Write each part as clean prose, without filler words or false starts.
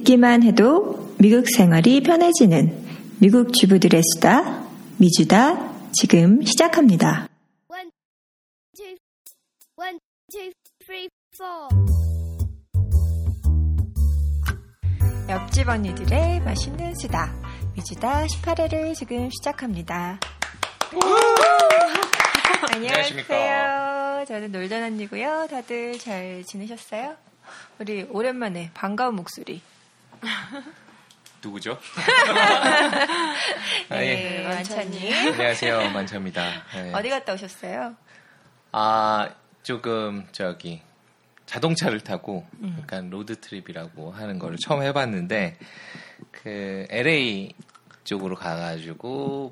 듣기만 해도 미국 생활이 편해지는 미국 주부들의 수다, 미주다 지금 시작합니다. 1, 2, 3, 4. 옆집 언니들의 맛있는 수다, 미주다 18회를 지금 시작합니다. 안녕하세요. 저는 놀던 언니고요. 다들 잘 지내셨어요? 우리 오랜만에 반가운 목소리. 누구죠? 네, 만찬님. 안녕하세요, 만찬입니다. 네. 어디 갔다 오셨어요? 조금 자동차를 타고 약간 로드 트립이라고 하는 거를 처음 해봤는데 그 LA 쪽으로 가가지고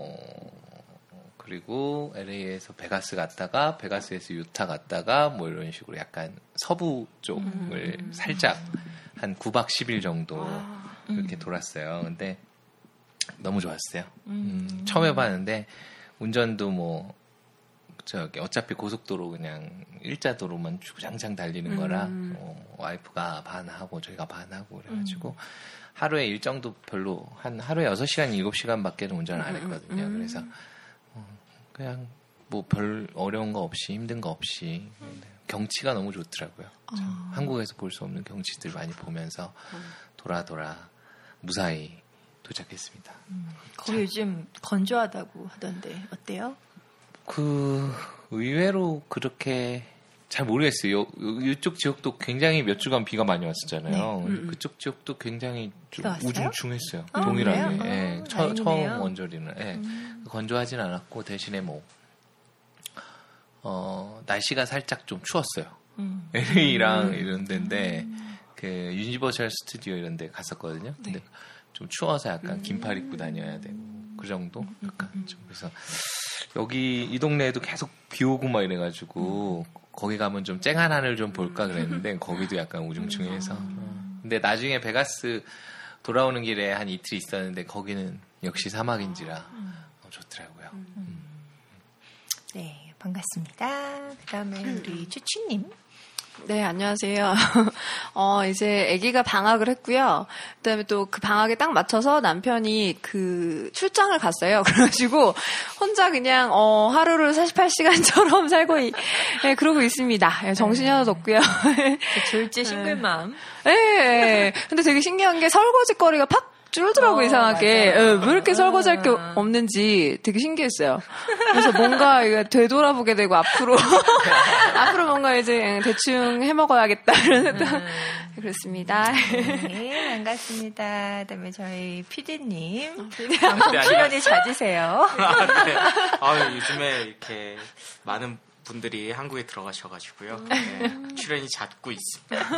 그리고 LA에서 베가스 갔다가 베가스에서 유타 갔다가 이런 식으로 약간 서부 쪽을 살짝 한 9박 10일 정도 이렇게 돌았어요. 근데 너무 좋았어요. 처음 해봤는데 운전도 어차피 고속도로 그냥 일자도로만 주장창 달리는 거라 와이프가 반하고 저희가 반하고 그래가지고 하루에 일정도 별로 하루에 6시간 7시간밖에 운전을 안 했거든요. 그래서 그냥 별 어려운 거 없이 힘든 거 없이 경치가 너무 좋더라고요. 한국에서 볼 수 없는 경치들 많이 보면서 돌아 무사히 도착했습니다. 거기 요즘 건조하다고 하던데 어때요? 의외로 그렇게 잘 모르겠어요. 이쪽 지역도 굉장히 몇 주간 비가 많이 왔었잖아요. 네. 그쪽 지역도 굉장히 우중충했어요. 동일하게. 네. 처음 원저리는. 네. 건조하진 않았고 대신에 날씨가 살짝 좀 추웠어요. LA랑 이런 데인데 그 유니버셜 스튜디오 이런 데 갔었거든요. 근데 좀 추워서 약간 긴팔 입고 다녀야 되고 그 정도? 약간 좀 그래서 여기 이 동네에도 계속 비 오고 막 이래가지고 거기 가면 좀 쨍한 하늘 좀 볼까 그랬는데 거기도 약간 우중충해서 근데 나중에 베가스 돌아오는 길에 한 이틀 있었는데 거기는 역시 사막인지라 좋더라고요. 네, 반갑습니다. 그 다음에 우리 추추님. 네, 안녕하세요. 이제 아기가 방학을 했고요. 그다음에 또 그 방학에 딱 맞춰서 남편이 그 출장을 갔어요. 그래가지고 혼자 그냥 하루를 48시간처럼 살고 그러고 있습니다. 정신이 하나도 없고요. 졸지 싱글맘. 네. 근데 되게 신기한 게 설거지거리가 팍 줄더라고 이상하게. 왜 이렇게 설거지할 게 없는지 되게 신기했어요. 그래서 뭔가 이거 되돌아보게 되고 앞으로 뭔가 이제 대충 해먹어야겠다 이런 생각. 그렇습니다. 네, 반갑습니다. 그다음에 저희 PD님 방송 출연이 낮으세요. 네. 요즘에 이렇게 많은 분들이 한국에 들어가셔가지고요. 네, 출연이 잦고 있습니다.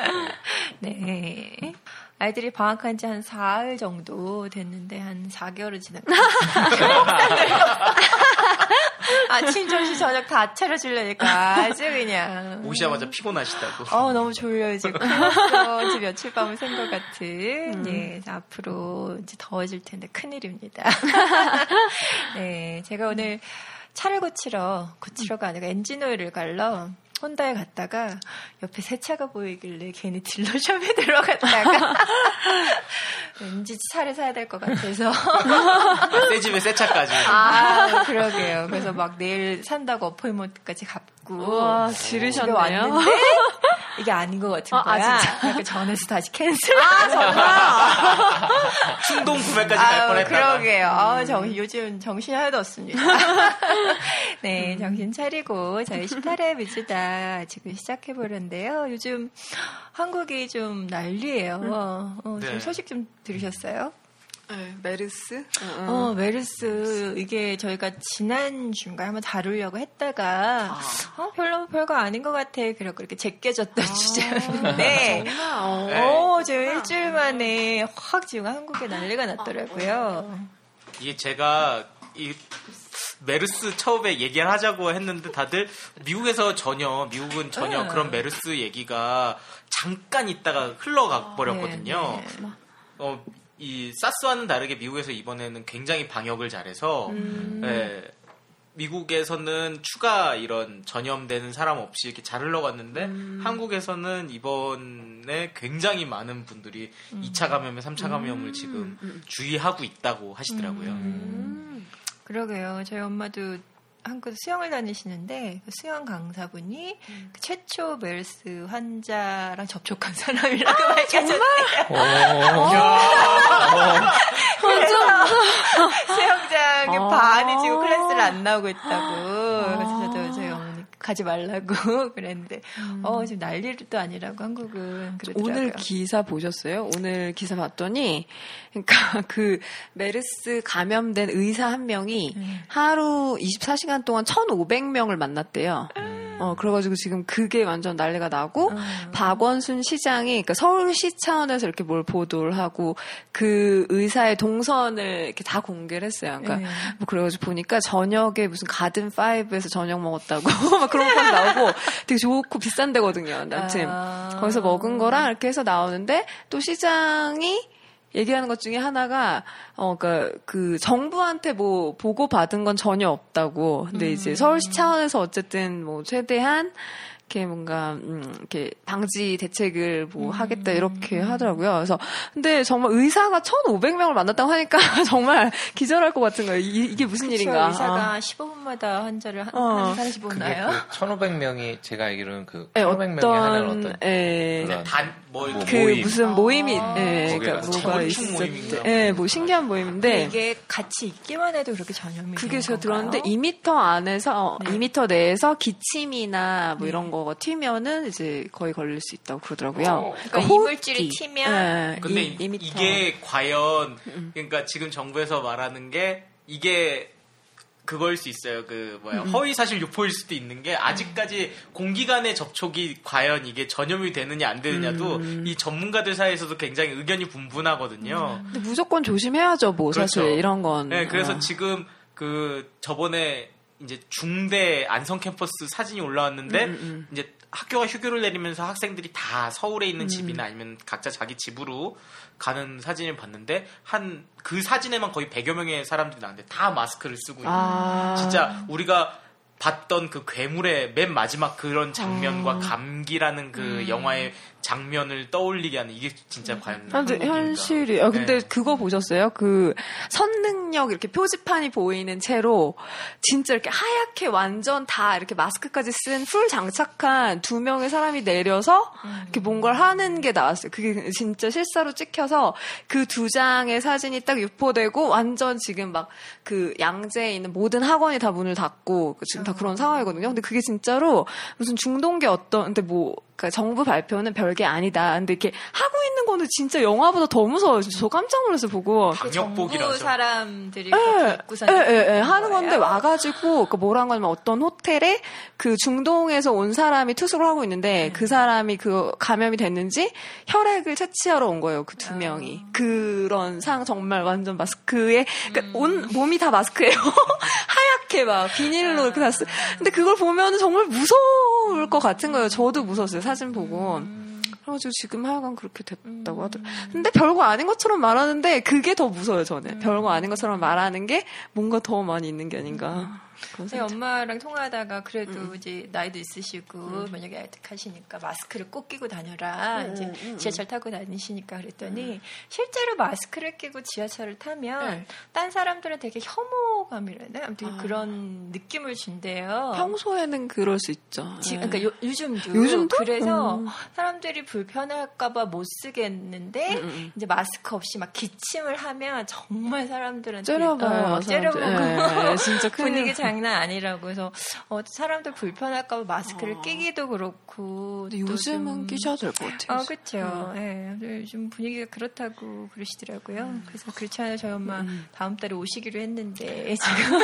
네. 아이들이 방학한 지 한 4일 정도 됐는데 한 4개월은 지났고 아침, 점심, 저녁 다 차려주려니까 아주 그냥 오시자마자 피곤하시다고. 너무 졸려요 지금. 지금 며칠 밤을 샌 것 같은. 네, 앞으로 이제 더워질 텐데 큰일입니다. 네, 제가 오늘 차를 고치러가 아니라 엔진오일을 갈러 혼다에 갔다가 옆에 새 차가 보이길래 괜히 딜러숍에 들어갔다가 왠지 차를 사야 될 것 같아서 새 집에 새 차까지. 그러게요. 그래서 막 내일 산다고 어포인먼트까지 갔고 와, 지르셨네요. 왔는데 이게 아닌 것 같은 거야. 그러니까 전에서 다시 캔슬. 정말. 충동 구매까지 갈 뻔했다. 그러게요. 요즘 정신이 하나도 없습니다. 네, 정신 차리고 저희 18회 미주다 지금 시작해보는데요. 요즘 한국이 좀 난리예요. 네. 좀 소식 좀 들으셨어요? 네, 메르스? 메르스. 이게 저희가 지난 주인가에 한번 다루려고 했다가, 별거 아닌 것 같아. 그래갖고 이렇게 제껴졌던 주제였는데, 지금 일주일 만에 확 지금 한국에 난리가 났더라고요. 이게 제가 메르스 처음에 얘기를 하자고 했는데 다들 미국은 전혀 그런 메르스 얘기가 잠깐 있다가 흘러가 버렸거든요. 이 사스와는 다르게 미국에서 이번에는 굉장히 방역을 잘해서 미국에서는 추가 이런 전염되는 사람 없이 이렇게 잘 흘러갔는데 한국에서는 이번에 굉장히 많은 분들이 2차 감염에 3차 감염을 지금 주의하고 있다고 하시더라고요. 그러게요. 저희 엄마도 한국에서 수영을 다니시는데 그 수영 강사분이 그 최초 메르스 환자랑 접촉한 사람이라고 밝혀졌대요. 그래서 수영장의 반이 지금 클래스를 안 나오고 있다고. 그래서 저도 저희 어머니 가지 말라고 그랬는데 지금 난리도 아니라고 한국은 그러더라고요. 오늘 기사 보셨어요? 오늘 기사 봤더니 그러니까 그 메르스 감염된 의사 한 명이 하루 24시간 동안 1,500명을 만났대요. 그래가지고 지금 그게 완전 난리가 나고, 박원순 시장이, 그러니까 서울시 차원에서 이렇게 뭘 보도를 하고, 그 의사의 동선을 이렇게 다 공개를 했어요. 그러니까, 뭐 그래가지고 보니까 저녁에 무슨 가든5에서 저녁 먹었다고, 막 그런 거 나오고, 되게 좋고 비싼 데거든요. 아무튼, 거기서 먹은 거랑 이렇게 해서 나오는데, 또 시장이, 얘기하는 것 중에 하나가, 그 정부한테 뭐 보고 받은 건 전혀 없다고. 근데 이제 서울시 차원에서 어쨌든 뭐 최대한 이렇게 뭔가 이렇게 방지 대책을 뭐 하겠다 이렇게 하더라고요. 그래서 근데 정말 의사가 1,500명을 만났다고 하니까 정말 기절할 것 같은 거예요. 이게 무슨 일인가? 의사가 15분마다 환자를 한 30분 나요? 그 1,500명이 제가 알기로는 그 1,500명이 하는 어떤 모임. 무슨 모임이 그러니까 뭐가 있었대. 뭐 신기한 모임인데 이게 같이 있기만 해도 그렇게 전염이 그게 제가 건가요? 들었는데 2m 안에서 2m 내에서 기침이나 뭐 이런 거가 튀면은 이제 거의 걸릴 수 있다고 그러더라고요. 그러니까 이물질이 튀면 근데 이게 과연 그러니까 지금 정부에서 말하는 게 이게 그거일 수 있어요. 그 허위 사실 유포일 수도 있는 게 아직까지 공기 간의 접촉이 과연 이게 전염이 되느냐 안 되느냐도 이 전문가들 사이에서도 굉장히 의견이 분분하거든요. 근데 무조건 조심해야죠. 뭐 그렇죠. 사실 이런 건. 네, 그래서 지금 그 저번에 이제 중대 안성 캠퍼스 사진이 올라왔는데 이제 학교가 휴교를 내리면서 학생들이 다 서울에 있는 집이나 아니면 각자 자기 집으로 가는 사진을 봤는데 그 사진에만 거의 100여 명의 사람들이 나왔는데 다 마스크를 쓰고 있는 진짜 우리가 봤던 그 괴물의 맨 마지막 그런 장면과 감기라는 그 영화의 장면을 떠올리게 하는 이게 진짜 과연 현실이. 근데 그거 보셨어요? 그 선능력 이렇게 표지판이 보이는 채로 진짜 이렇게 하얗게 완전 다 이렇게 마스크까지 쓴 풀 장착한 2명의 사람이 내려서 이렇게 뭔가를 하는 게 나왔어요. 그게 진짜 실사로 찍혀서 그 2장의 사진이 딱 유포되고 완전 지금 막 그 양재에 있는 모든 학원이 다 문을 닫고 지금 다 그런 상황이거든요. 근데 그게 진짜로 무슨 중동계 근데 뭐 그러니까 정부 발표는 별게 아니다. 근데 이렇게 하고 있는 거는 진짜 영화보다 더 무서워요. 저 깜짝 놀라서 보고. 방역복이라서. 정부 사람들이 입고 하는 건데 와가지고 뭐라는 거냐면 어떤 호텔에 그 중동에서 온 사람이 투숙을 하고 있는데 그 사람이 그 감염이 됐는지 혈액을 채취하러 온 거예요. 그 2명이. 그런 정말 완전 마스크에 그러니까 온 몸이 다 마스크예요. 하얗게 막 비닐로 이렇게 다 쓰. 근데 그걸 보면 정말 무서울 것 같은 거예요. 저도 무서웠어요. 사진 보고. 그래가지고 지금 하여간 그렇게 됐다고 하더라고요. 근데 별거 아닌 것처럼 말하는데 그게 더 무서워요, 저는. 별거 아닌 것처럼 말하는 게 뭔가 더 많이 있는 게 아닌가. 네, 엄마랑 통화하다가 그래도 이제 나이도 있으시고 면역이 아득하시니까 마스크를 꼭 끼고 다녀라. 이제 지하철 타고 다니시니까 그랬더니 실제로 마스크를 끼고 지하철을 타면 딴 사람들은 되게 혐오감이라나 아무튼 그런 느낌을 준대요. 평소에는 그럴 수 있죠. 그러니까 요즘도 그래서 사람들이 불편할까봐 못 쓰겠는데 이제 마스크 없이 막 기침을 하면 정말 사람들한테 째려보고 진짜 분위기 장난 아니라고 해서 사람들 불편할까봐 마스크를 끼기도 그렇고 요즘은 끼셔도 될 것 같아요. 그렇죠. 네, 요즘 분위기가 그렇다고 그러시더라고요. 그래서 그렇지 않아요. 저희 엄마 다음 달에 오시기로 했는데 지금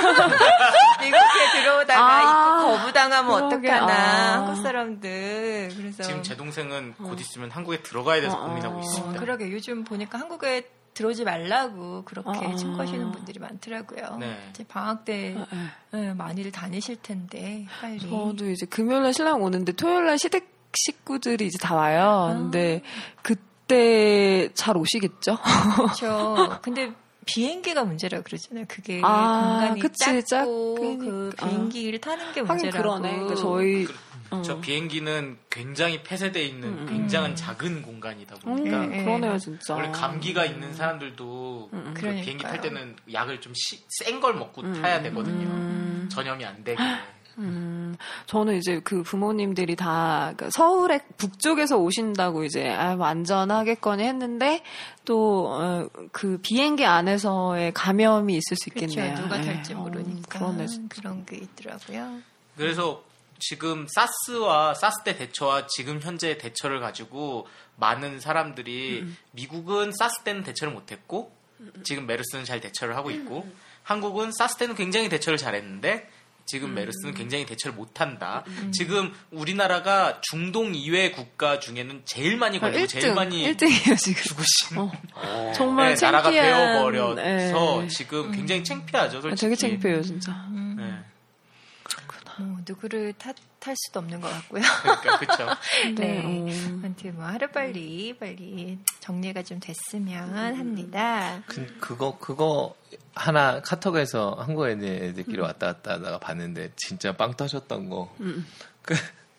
미국에 들어오다가 입국 거부당하면 어떡하나 한국 사람들. 그래서 지금 제 동생은 곧 있으면 한국에 들어가야 돼서 고민하고 있습니다. 그러게 요즘 보니까 한국에 들어오지 말라고 그렇게 청구하시는 분들이 많더라고요. 이제 방학 때 많이들 다니실 텐데 빨리. 저도 이제 금요일날 신랑 오는데 토요일날 시댁 식구들이 이제 다 와요. 근데 그때 잘 오시겠죠? 그렇죠. 근데 비행기가 문제라고 그러잖아요. 그게 아, 공간이 그치, 작고 그러니까. 그 비행기를 타는 게 하긴 문제라고. 그러네. 그러니까 저희 저 비행기는 굉장히 폐쇄되어 있는 굉장한 작은 공간이다 보니까 그러네요, 진짜. 원래 감기가 있는 사람들도 그 그러니까요. 비행기 탈 때는 약을 좀 센 걸 먹고 타야 되거든요. 전염이 안 되게. 저는 이제 그 부모님들이 다 서울에 북쪽에서 오신다고 이제 뭐 안전하겠거니 했는데 또 그 비행기 안에서의 감염이 있을 수 있겠네요. 그렇죠. 누가 탈지 모르니까 그러네, 진짜. 그런 게 있더라고요. 그래서 지금 사스 때 대처와 지금 현재의 대처를 가지고 많은 사람들이 미국은 사스 때는 대처를 못했고 지금 메르스는 잘 대처를 하고 있고 한국은 사스 때는 굉장히 대처를 잘했는데 지금 메르스는 굉장히 대처를 못한다. 지금 우리나라가 중동 이외 국가 중에는 제일 많이 걸리고 제일 많이 1등이에요 지금. 죽으신 정말 네, 나라가 창피한, 되어버려서 네. 지금 굉장히 창피하죠. 솔직히. 되게 창피해요 진짜. 네. 뭐 누구를 탈 수도 없는 것 같고요. 그러니까 그렇죠. 네. 아무튼 뭐 하루 빨리 정리가 좀 됐으면 합니다. 그거 하나 카톡에서 한국 애들끼리 왔다 갔다 하다가 봤는데 진짜 빵 터졌던 거. 그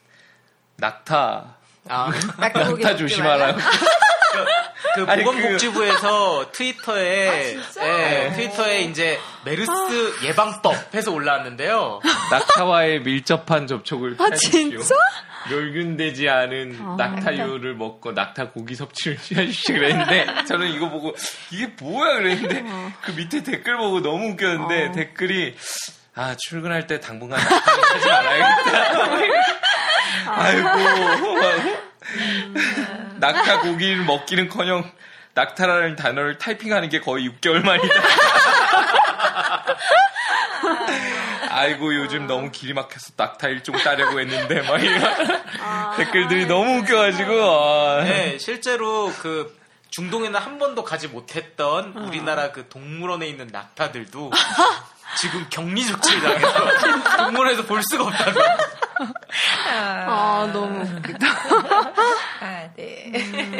낙타 조심하라고. 그 아니, 보건복지부에서 트위터에 트위터에 이제 메르스 예방법 해서 올라왔는데요. 낙타와의 밀접한 접촉을 피하십시오. 진짜? 멸균되지 않은 낙타유를 먹고 낙타 고기 섭취를 피하십시오 그랬는데 저는 이거 보고 이게 뭐야 그랬는데 그 밑에 댓글 보고 너무 웃겼는데 댓글이 출근할 때 당분간 낙타를 하지 말아야겠다. 아이고 낙타 고기를 먹기는커녕 낙타라는 단어를 타이핑하는 게 거의 6개월 만이다. 아이고 요즘 너무 길이 막혀서 낙타 일종 따려고 했는데 막 이런 댓글들이 너무 웃겨가지고 네, 실제로 그 중동에는 한 번도 가지 못했던 우리나라 그 동물원에 있는 낙타들도 지금 격리 조치를 당해서 동물원에서 볼 수가 없다고. 너무 웃기다. 네.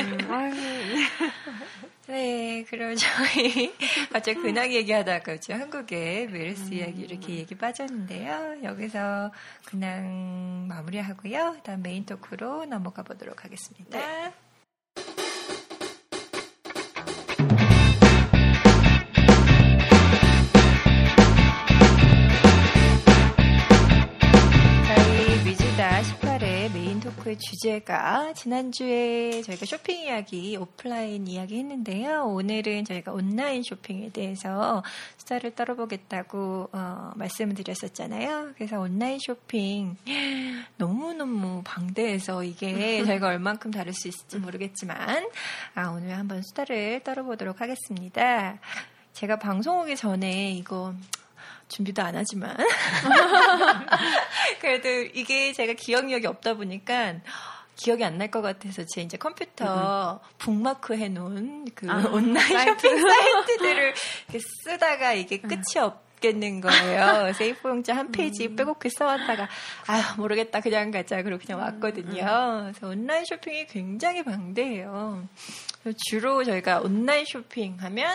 네, 그럼 저희 갑자기 근황 얘기하다가 한국의 메르스 이야기 이렇게 얘기 빠졌는데요. 여기서 근황 마무리하고요. 다음 메인 토크로 넘어가 보도록 하겠습니다. 네. 토크의 주제가 지난주에 저희가 쇼핑 이야기, 오프라인 이야기 했는데요. 오늘은 저희가 온라인 쇼핑에 대해서 수다를 떨어보겠다고 말씀을 드렸었잖아요. 그래서 온라인 쇼핑 너무너무 방대해서 이게 저희가 얼만큼 다룰 수 있을지 모르겠지만 오늘 한번 수다를 떨어보도록 하겠습니다. 제가 방송 오기 전에 이거 준비도 안 하지만 그래도 이게 제가 기억력이 없다 보니까 기억이 안 날 것 같아서 제 이제 컴퓨터 북마크 해놓은 그 온라인 쇼핑 사이트들을 이렇게 쓰다가 이게 끝이 없겠는 거예요. 그래서 A4용지 한 페이지 빼곡히 써왔다가 모르겠다 그냥 가자 그러고 그냥 왔거든요. 그래서 온라인 쇼핑이 굉장히 방대해요. 주로 저희가 온라인 쇼핑하면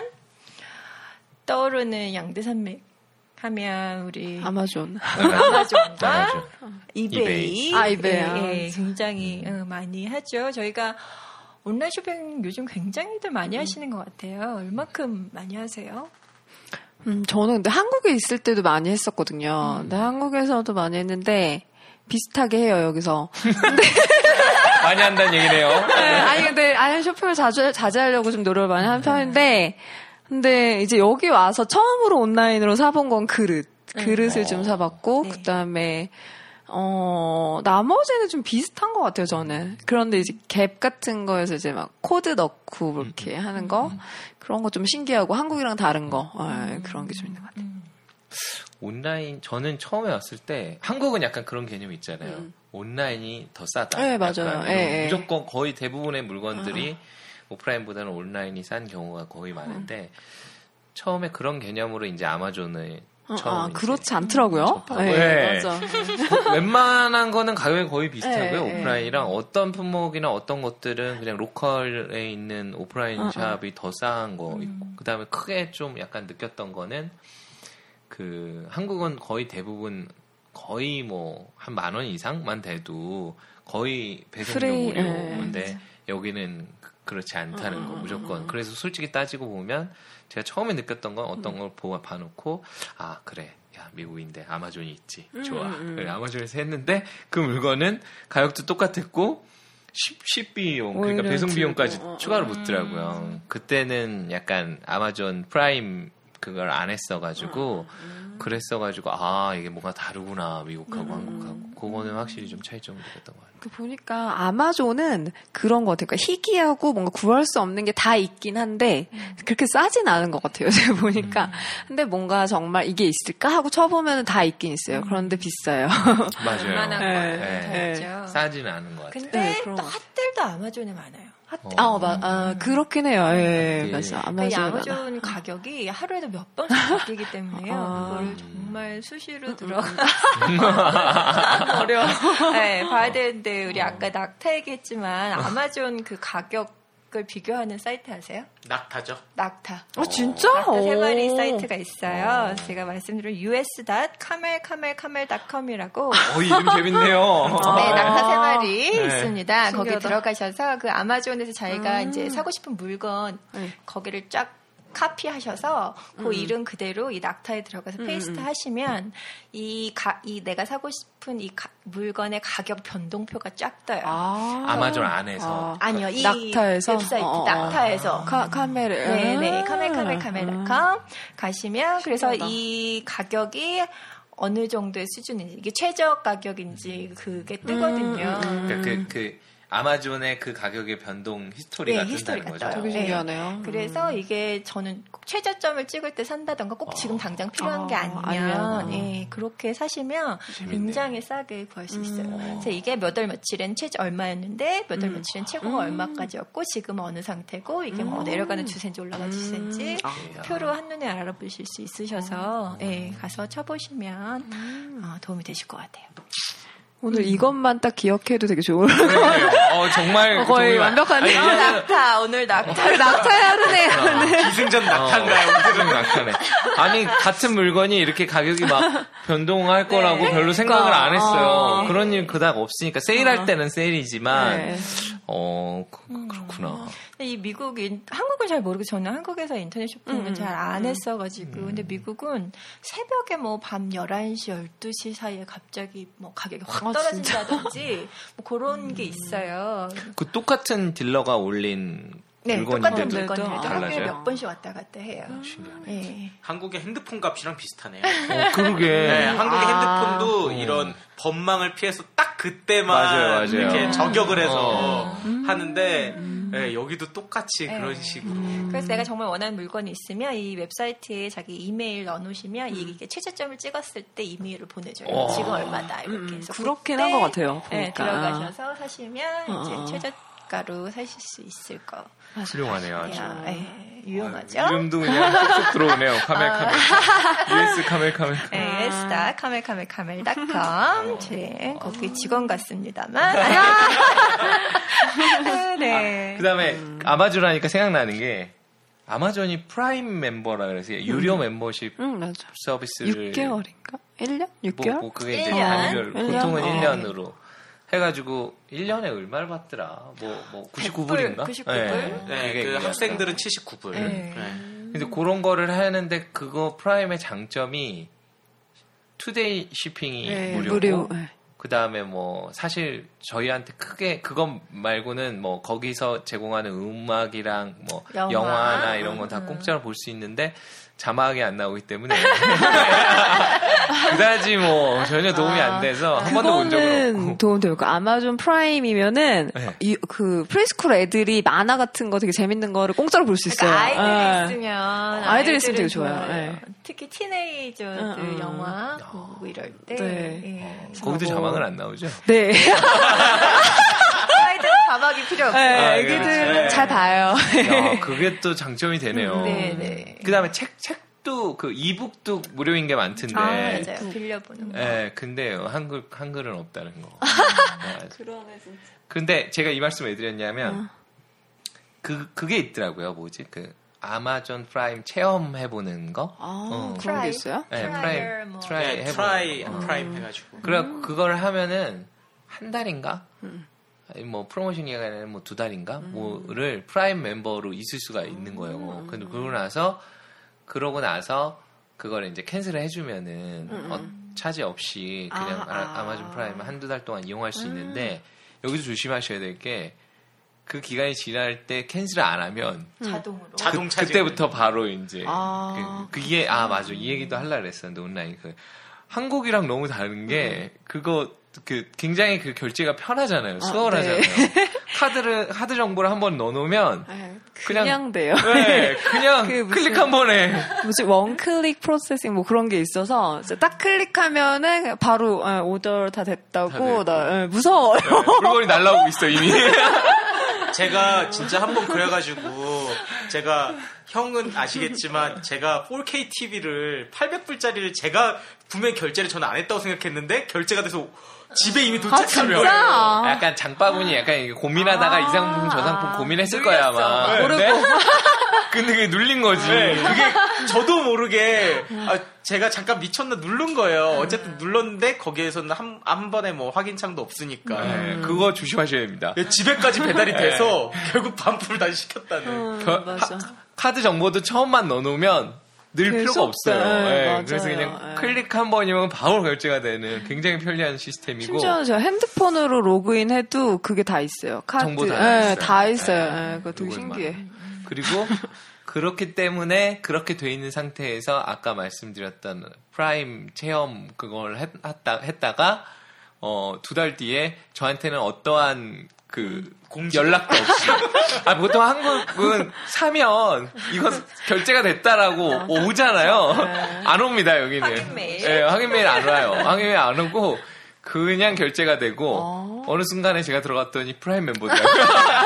떠오르는 양대산맥 하면 우리 아마존과 이베이, 이베이 굉장히 많이 하죠. 저희가 온라인 쇼핑 요즘 굉장히들 많이 하시는 것 같아요. 얼마큼 많이 하세요? 저는 근데 한국에 있을 때도 많이 했었거든요. 근데 한국에서도 많이 했는데 비슷하게 해요 여기서. 근데 많이 한다는 얘기네요. 근데 쇼핑을 자제하려고 좀 노력을 많이 하는 편인데. 근데 이제 여기 와서 처음으로 온라인으로 사본 건 그릇을 좀 사봤고 그다음에 나머지는 좀 비슷한 것 같아요 저는. 그런데 이제 갭 같은 거에서 이제 막 코드 넣고 이렇게 하는 거 그런 거 좀 신기하고 한국이랑 다른 거 그런 게 좀 있는 것 같아요. 온라인 저는 처음에 왔을 때 한국은 약간 그런 개념이 있잖아요. 온라인이 더 싸다. 네 맞아요. 무조건 거의 대부분의 물건들이 오프라인보다는 온라인이 싼 경우가 거의 많은데 처음에 그런 개념으로 이제 아마존을 처음 그렇지 않더라고요. 네. 맞아. 웬만한 거는 가격이 거의 비슷하고요. 네, 오프라인이랑 어떤 품목이나 어떤 것들은 그냥 로컬에 있는 오프라인 샵이 더 싸한 거 있고 그다음에 크게 좀 약간 느꼈던 거는 그 한국은 거의 대부분 거의 뭐 한 10,000원 이상만 돼도 거의 배송료 무료인데 여기는 그렇지 않다는 거 무조건. 그래서 솔직히 따지고 보면 제가 처음에 느꼈던 건 어떤 걸 봐놓고 아 그래 야 미국인데 아마존이 있지 좋아. 그래 아마존에서 했는데 그 물건은 가격도 똑같았고 식비용 그러니까 배송 비용까지 추가로 묻더라고요. 그때는 약간 아마존 프라임 그걸 안 했어가지고 그랬어가지고 아 이게 뭔가 다르구나 미국하고 한국하고 그거는 확실히 좀 차이점을 느꼈던 것 같아요. 보니까 아마존은 그런 것 같아요. 그러니까 희귀하고 뭔가 구할 수 없는 게 다 있긴 한데 그렇게 싸진 않은 것 같아요. 제가 보니까. 근데 뭔가 정말 이게 있을까 하고 쳐보면 다 있긴 있어요. 그런데 비싸요. 맞아요. 웬만한 거 네. 죠 싸지는 않은 것 같아요. 근데 또 핫들도 아마존에 많아요. 그렇긴 해요. 예, 예. 맞아. 아마존 가격이 하루에도 몇 번씩 바뀌기 때문에요. 그걸 정말 수시로 들어가. 어려워. 네, 봐야 되는데, 우리 아까 낙타 얘기했지만, 아마존 그 가격을 비교하는 사이트 아세요? 낙타죠. 낙타. 진짜? 낙타 3마리 사이트가 있어요. 제가 말씀드린 us.camel.com이라고. 이름 재밌네요. 네, 낙타 3마리 네. 있습니다. 거기 신기하다. 들어가셔서 그 아마존에서 자기가 이제 사고 싶은 물건 거기를 쫙 카피하셔서 그 이름 그대로 이 낙타에 들어가서 페이스트 하시면 이 내가 사고 싶은 이 물건의 가격 변동표가 쫙 떠요. 아마존 안에서 아니요, 이 낙타에서? 웹사이트 낙타에서. 카메라. 네네, 카멜.com 가시면 그래서 이 가격이 어느 정도의 수준인지 이게 최저 가격인지 그게 뜨거든요. 그러니까 그 아마존의 그 가격의 변동 히스토리가 뜬다는 히스토리가 거죠. 떠요. 되게 신기하네요. 그래서 이게 저는 꼭 최저점을 찍을 때 산다던가 꼭 지금 당장 필요한 게 아니면 그렇게 사시면 굉장히 싸게 구할 수 있어요. 그래서 이게 몇 월 며칠엔 최저 얼마였는데 몇 월 며칠엔 최고가 얼마까지였고 지금은 어느 상태고 이게 뭐 내려가는 추세인지 올라가는 추세인지 표로 한눈에 알아보실 수 있으셔서 가서 쳐보시면 도움이 되실 것 같아요. 오늘 이것만 딱 기억해도 되게 좋을 것 정말 거의 완벽한데. 낙타, 오늘 낙타. 낙타야 하네요. 기승전 낙타인가요? 낙타네. 아니 같은 물건이 이렇게 가격이 막 변동할 거라고 별로 생각을 안 했어요. 그런 일 그닥 없으니까 세일할 때는 세일이지만 그렇구나. 이 미국인 한국은 잘 모르고 저는 한국에서 인터넷 쇼핑을 잘 안 했어가지고 근데 미국은 새벽에 뭐 밤 11시 12시 사이에 갑자기 뭐 가격이 확 떨어진다든지 뭐 그런 게 있어요. 그 똑같은 딜러가 올린 똑같은 물건인데도 물건들도 하루에 달라져요? 몇 번씩 왔다 갔다 해요. 신기하네. 한국의 핸드폰 값이랑 비슷하네요. 그러게. 네, 한국의 핸드폰도 이런 법망을 피해서 딱 그때만 맞아요. 이렇게 저격을 해서 하는데 여기도 똑같이 그런 식으로. 그래서 내가 정말 원하는 물건이 있으면 이 웹사이트에 자기 이메일 넣어놓으시면 이게 최저점을 찍었을 때 이메일을 보내줘요. 지금 얼마다 이렇게 해서 그렇긴 한 것 같아요. 네, 보니까. 들어가셔서 사시면 이제 최저가로 사실 수 있을 거. 훌륭하네요. 아주. 유용하죠? 이름도 그냥 쏙쏙 들어오네요. 카멜. US 카멜. us.카멜.com 거기 직원 같습니다만. 네. 그다음에 아마존 하니까 생각나는 게 아마존이 프라임 멤버라 그래서 유료 멤버십 맞아. 서비스를 6개월인가? 1년? 6개월? 뭐 그게 이제 1년. 단위별 보통은 1년? 1년으로 해가지고 1년에 얼마를 받더라? 뭐 99불인가? 99불? 네, 그 학생들은 79불. 근데 그런 거를 하는데 그거 프라임의 장점이 투데이 쇼핑이 무료고 그 다음에 뭐 사실 저희한테 크게 그것 말고는 뭐 거기서 제공하는 음악이랑 뭐 영화나 이런 건 다 공짜로 볼 수 있는데 자막이 안 나오기 때문에 그다지 뭐 전혀 도움이 안 돼서 한 번도 본 적은 없고. 도움 되고 아마존 프라임이면은 그 프리스쿨 애들이 만화 같은 거 되게 재밌는 거를 공짜로 볼 수 있어요. 아이들 있으면 되게 좋아요. 특히 티네이저들 영화 보고 이럴 때 거기도 자막은 안 나오죠? 네. 아이들은 자막이 필요 없어요. 애기들은 잘 봐요. 그게 또 장점이 되네요. 네네. 그 다음에 책도 책도 그 이북도 무료인 게 많던데. 맞아요. 빌려보는 거. 예, 근데 한글은 없다는 거. 그러네 진짜. 근데 제가 이 말씀 왜 드렸냐면 그게 있더라고요. 뭐지? 그 아마존 프라임 체험해보는 거. 그런 게 있어요? 네, 프라임 트라이 해보는 거. 프라임 해가지고. 그래 그걸 하면은 한 달인가? 아니, 뭐 프로모션 기간에는 뭐 2달인가? 뭐를 프라임 멤버로 있을 수가 있는 거예요. 근데 그러고 나서 그걸 이제 캔슬을 해주면은 차지 없이 그냥 아마존 프라임 한두 달 동안 이용할 수 있는데 여기서 조심하셔야 될 게 그 기간이 지날 때 캔슬을 안 하면 자동으로. 자동 차지. 그때부터 바로 이제 그게 맞아 이 얘기도 하려고 그랬었는데 온라인 한국이랑 너무 다른 게 그거 굉장히 그 결제가 편하잖아요. 수월하잖아요. 네. 카드 정보를 한번 넣어놓으면 그냥 돼요. 네, 그냥 클릭 한 번에 뭐지 원클릭 프로세싱 뭐 그런 게 있어서 딱 클릭하면은 바로 오더 다 됐다고 무서워요. 네, 물건이 날라오고 있어 이미. 제가 진짜 한번 그래가지고 제가 형은 아시겠지만 제가 4K TV를 800불짜리를 제가 분명히 결제를 저는 안 했다고 생각했는데 결제가 돼서 집에 이미 도착하면 약간 장바구니 약간 고민하다가 이 상품 저 상품 고민했을 거야 아마. 모르고. 근데 그게 눌린 거지. 그게 저도 모르게 제가 잠깐 미쳤나 누른 거예요. 어쨌든 눌렀는데 거기에서는 한 번에 뭐 확인창도 없으니까. 그거 조심하셔야 됩니다. 집에까지 배달이 돼서 결국 반품을 다시 시켰다는. 맞아. 카드 정보도 처음만 넣어놓으면 늘 필요가 없어요. 맞아요. 그래서 그냥 클릭 한 번이면 바로 결제가 되는 굉장히 편리한 시스템이고. 심지어 제가 핸드폰으로 로그인해도 그게 다 있어요. 카드 정보 다 있어요. 그거 되게 신기해. 그리고 그렇기 때문에 그렇게 돼 있는 상태에서 아까 말씀드렸던 프라임 체험 그걸 했다가 2달 뒤에 저한테는 어떠한 연락도 없이. 보통 한국은 사면 이거 결제가 됐다라고 오잖아요. 안 옵니다, 여기는. 확인 메일. 네, 확인 메일 안 와요. 확인 메일 안 오고 그냥 결제가 되고 어느 순간에 제가 들어갔더니 프라임 멤버더라고요.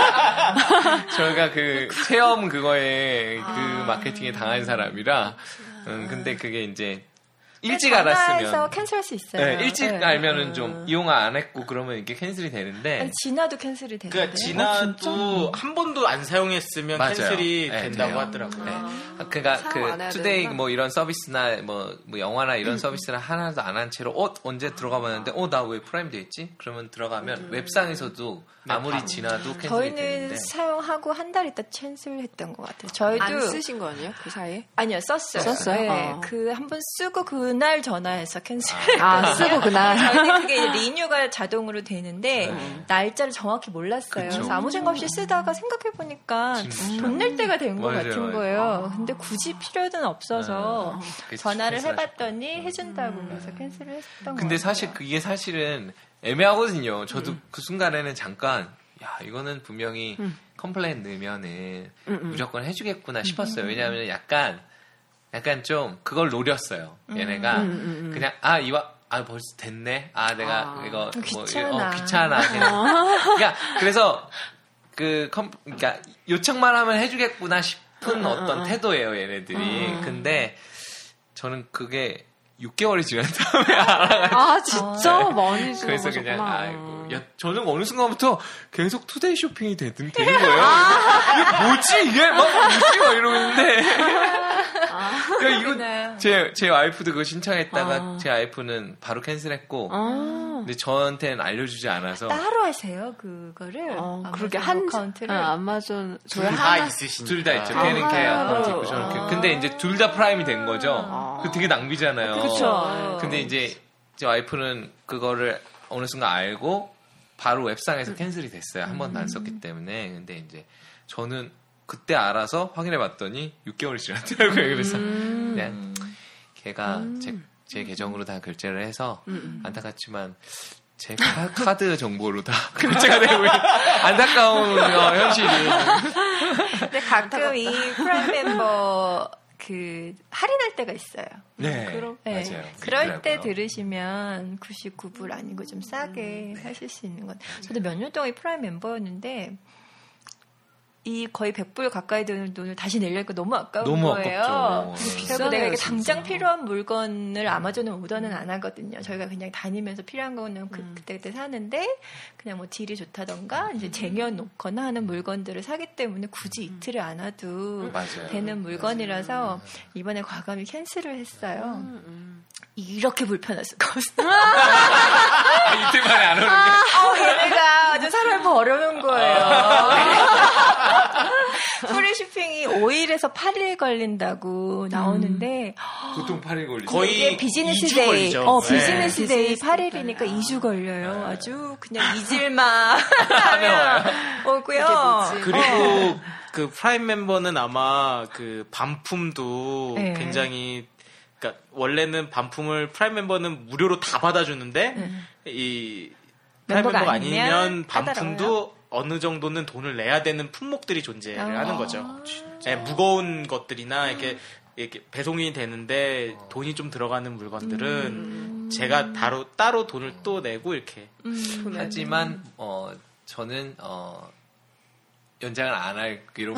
저희가 그 체험 그거에 그 마케팅에 당한 사람이라 근데 그게 이제 일찍 알았으면 캔슬할 수 있어요. 네, 일찍 알면은 좀 이용 안 했고 그러면 이게 캔슬이 되는데. 아니, 지나도 캔슬이 되는데. 그러니까 지나도 한 번도 안 사용했으면 맞아요. 캔슬이 네, 된다고 돼요. 하더라고요. 네. 그러니까 투데이 되는구나. 뭐 이런 서비스나 뭐 영화나 이런 서비스를 하나도 안 한 채로 언제 들어가봤는데 나 왜 프라임 돼 있지? 그러면 들어가면 웹상에서도 아무리 지나도 캔슬이 저희는 되는데. 사용하고 한 달 있다 캔슬했던 것 같아요. 저희도 안 쓰신 거 아니에요? 그 사이에? 아니요, 썼어요. 썼어요? 네, 그 한 번 쓰고 그날 전화해서 캔슬. 쓰고 그날. 저희는 그게 리뉴가 자동으로 되는데 날짜를 정확히 몰랐어요. 그쵸. 그래서 아무 생각 없이 쓰다가 생각해 보니까 돈 낼 때가 된 것 맞아요, 같은 맞아요. 거예요. 근데 굳이 필요는 없어서 그래서 전화를 캔슬하셨구나. 해봤더니 해준다고 그래서 캔슬을 했던 거 근데 같아요. 사실 그게 사실은 애매하거든요. 저도 그 순간에는 잠깐 이거는 분명히 컴플레인 넣으면은 무조건 해주겠구나 싶었어요. 왜냐하면 약간 좀 그걸 노렸어요. 얘네가 그냥 벌써 됐네. 내가 이거 귀찮아. 귀찮아. 그러니까 그래서 그러니까 요청만 하면 해주겠구나 싶은 어떤 태도예요, 얘네들이. 근데 저는 그게 6개월이 지난 다음에 알아가지고. 진짜 많이 지나가셨구나. 그래서 그냥 저는 어느 순간부터 계속 투데이 쇼핑이 되는 거예요. 이게 뭐지 이게 뭐지 이러고 있는데. 이거 제 와이프도 그거 신청했다가 제 와이프는 바로 캔슬했고. 근데 저한테는 알려주지 않아서. 따로 하세요 그거를. 그렇게 아카운트를. 아마존 저희 다 있으시니까. 둘 다 있죠. 걔는 걔 아카운트 있고 저는 걔. 근데 이제 둘 다 프라임이 된 거죠. 그 되게 낭비잖아요. 그렇죠. 근데 이제 제 와이프는 그거를 어느 순간 알고 바로 웹상에서 캔슬이 됐어요. 한 번도 안 썼기 때문에. 근데 이제 저는 그때 알아서 확인해 봤더니 6개월이 지났더라고요. 그래서 그냥 걔가 제 계정으로 다 결제를 해서 안타깝지만 제 카드 정보로 다 결제가 되고 있는 안타까운 현실이. 근데 가끔 이 프라임 멤버 할인할 때가 있어요. 네, 네. 맞아요. 그럴 때 있더라고요. 들으시면 99불 아니고 좀 싸게 하실 수 있는 것. 저도 몇 년 동안 이 프라임 멤버였는데 이 거의 100불 가까이 드는 돈을 다시 내려니까 너무 아까운 너무 거예요. 아깝죠. 그래서 내가 이게 진짜. 당장 필요한 물건을 아마존에 오더는 안 하거든요. 저희가 그냥 다니면서 필요한 거는 그때 사는데 그냥 뭐 딜이 좋다던가 이제 쟁여놓거나 하는 물건들을 사기 때문에 굳이 이틀을 안 와도 맞아요. 되는 물건이라서 이번에 과감히 캔슬을 했어요. 이렇게 불편할 수가 없어. 이틀 만에 안 오는 게. 얘네가 아주 사람을 버려놓은 거예요. 프리 쇼핑이 5일에서 8일 걸린다고 나오는데 보통 8일 걸리죠. 거의 이게 비즈니스 2주 데이, 걸리죠. 비즈니스 네. 데이 8일이니까 2주 걸려요. 아주 그냥 잊을만 하면 오고요. 그리고 그 프라임 멤버는 아마 그 반품도 네. 굉장히 그러니까 원래는 반품을 프라임 멤버는 무료로 다 받아주는데 이 프라임 멤버가 멤버가 아니면 아니면 하더라고요. 반품도 어느 정도는 돈을 내야 되는 품목들이 존재를 하는 거죠. 진짜. 네, 무거운 것들이나 이렇게 배송이 되는데 돈이 좀 들어가는 물건들은 제가 따로 돈을 또 내고 이렇게 하지만 저는 연장을 안 하기로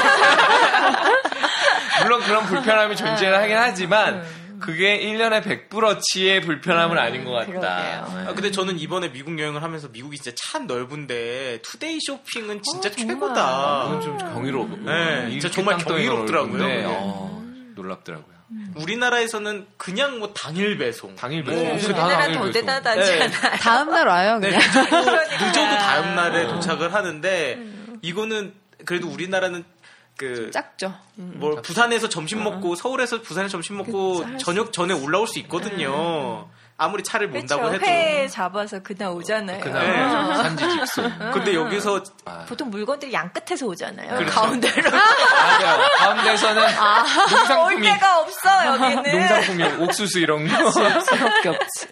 물론 그런 불편함이 존재를 하긴 하지만 그게 1년에 100불어치의 불편함은 아닌 것 같다. 그러게요. 근데 저는 이번에 미국 여행을 하면서 미국이 진짜 참 넓은데 투데이 쇼핑은 진짜 정말. 최고다. 그건 좀 경이롭고 네, 진짜 정말 경이롭더라고요. 놀랍더라고요. 우리나라에서는 그냥 뭐 당일 배송. 당일 뭐 배송. 무슨 다 우리나라 당일 더 배송. 대단하지 네. 않아요? 다음 날 와요, 네, 그냥. 늦어도 다음 날에 도착을 하는데 이거는 그래도 우리나라는 그 작죠. 뭐 부산에서 점심 먹고 서울에서 부산에서 점심 먹고 저녁 전에 올라올 수 있거든요. 아무리 차를 몬다고 그렇죠. 해도. 회 잡아서 그날 오잖아요. 그날 산지 직송. 근데 여기서 보통 물건들이 양 끝에서 오잖아요. 그렇죠. 가운데로. 맞아요. 가운데서는 올 농상품이 데가 없어 여기는. 농상품이 옥수수 이런 거. 수밖에 없지.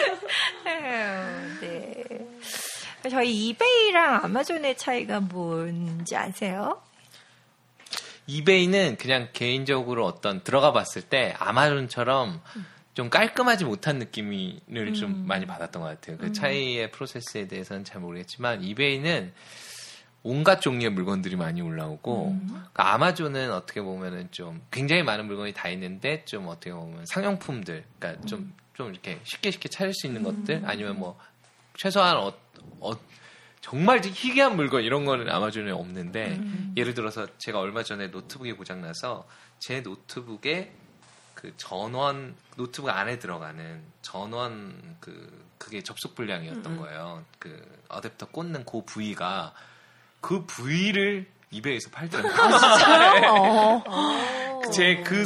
네. 저희 이베이랑 아마존의 차이가 뭔지 아세요? 이베이는 그냥 개인적으로 어떤 들어가 봤을 때 아마존처럼 좀 깔끔하지 못한 느낌을 좀 많이 받았던 것 같아요. 그 차이의 프로세스에 대해서는 잘 모르겠지만 이베이는 온갖 종류의 물건들이 많이 올라오고 그러니까 아마존은 어떻게 보면은 좀 굉장히 많은 물건이 다 있는데 좀 어떻게 보면 상용품들 그러니까 좀 이렇게 쉽게 찾을 수 있는 것들 아니면 뭐 최소한 정말 희귀한 물건 이런 거는 아마존에 없는데 예를 들어서 제가 얼마 전에 노트북이 고장나서 제 노트북에 그 전원 노트북 안에 들어가는 전원 그게 접속 불량이었던 거예요. 그 어댑터 꽂는 그 부위가 그 부위를 이베이에서 팔더라고요. 제 그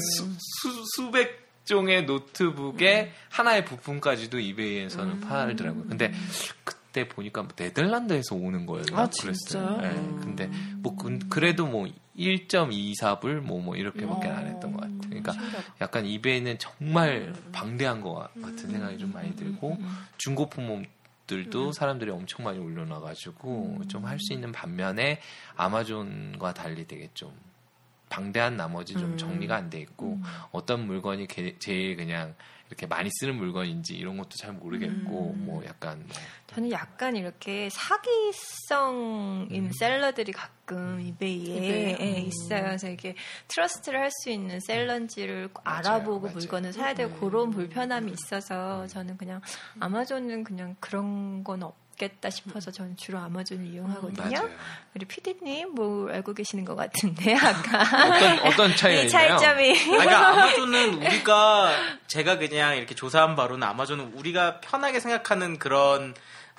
수백 종의 노트북의 하나의 부품까지도 이베이에서는 팔더라고요. 근데 그때 보니까 네덜란드에서 오는 거예요. 아, 그랬어요. 진짜요? 네. 근데 뭐 그래도 뭐 1.24불 뭐 이렇게밖에 안 했던 것 같아요. 그러니까 약간 이베이는 정말 방대한 것 같은 생각이 좀 많이 들고 중고품들도 사람들이 엄청 많이 올려놔가지고 좀 할 수 있는 반면에 아마존과 달리 되게 좀 방대한 나머지 좀 정리가 안 돼 있고 어떤 물건이 제일 그냥 이렇게 많이 쓰는 물건인지 이런 것도 잘 모르겠고 뭐 약간 저는 약간 이렇게 사기성인 셀러들이 가끔 이베이에 있어요. 그래서 이게 트러스트를 할 수 있는 셀러인지를 알아보고 맞아요. 물건을 사야 되고 그런 불편함이 있어서 저는 그냥 아마존은 그냥 그런 건 없겠다 싶어서 저는 주로 아마존을 이용하거든요. 맞아요. 우리 PD님 뭐 알고 계시는 것 같은데 아까 어떤 차이가 이 있나요? 차이점이 그러니까 아마존은 제가 그냥 이렇게 조사한 바로는 아마존은 우리가 편하게 생각하는 그런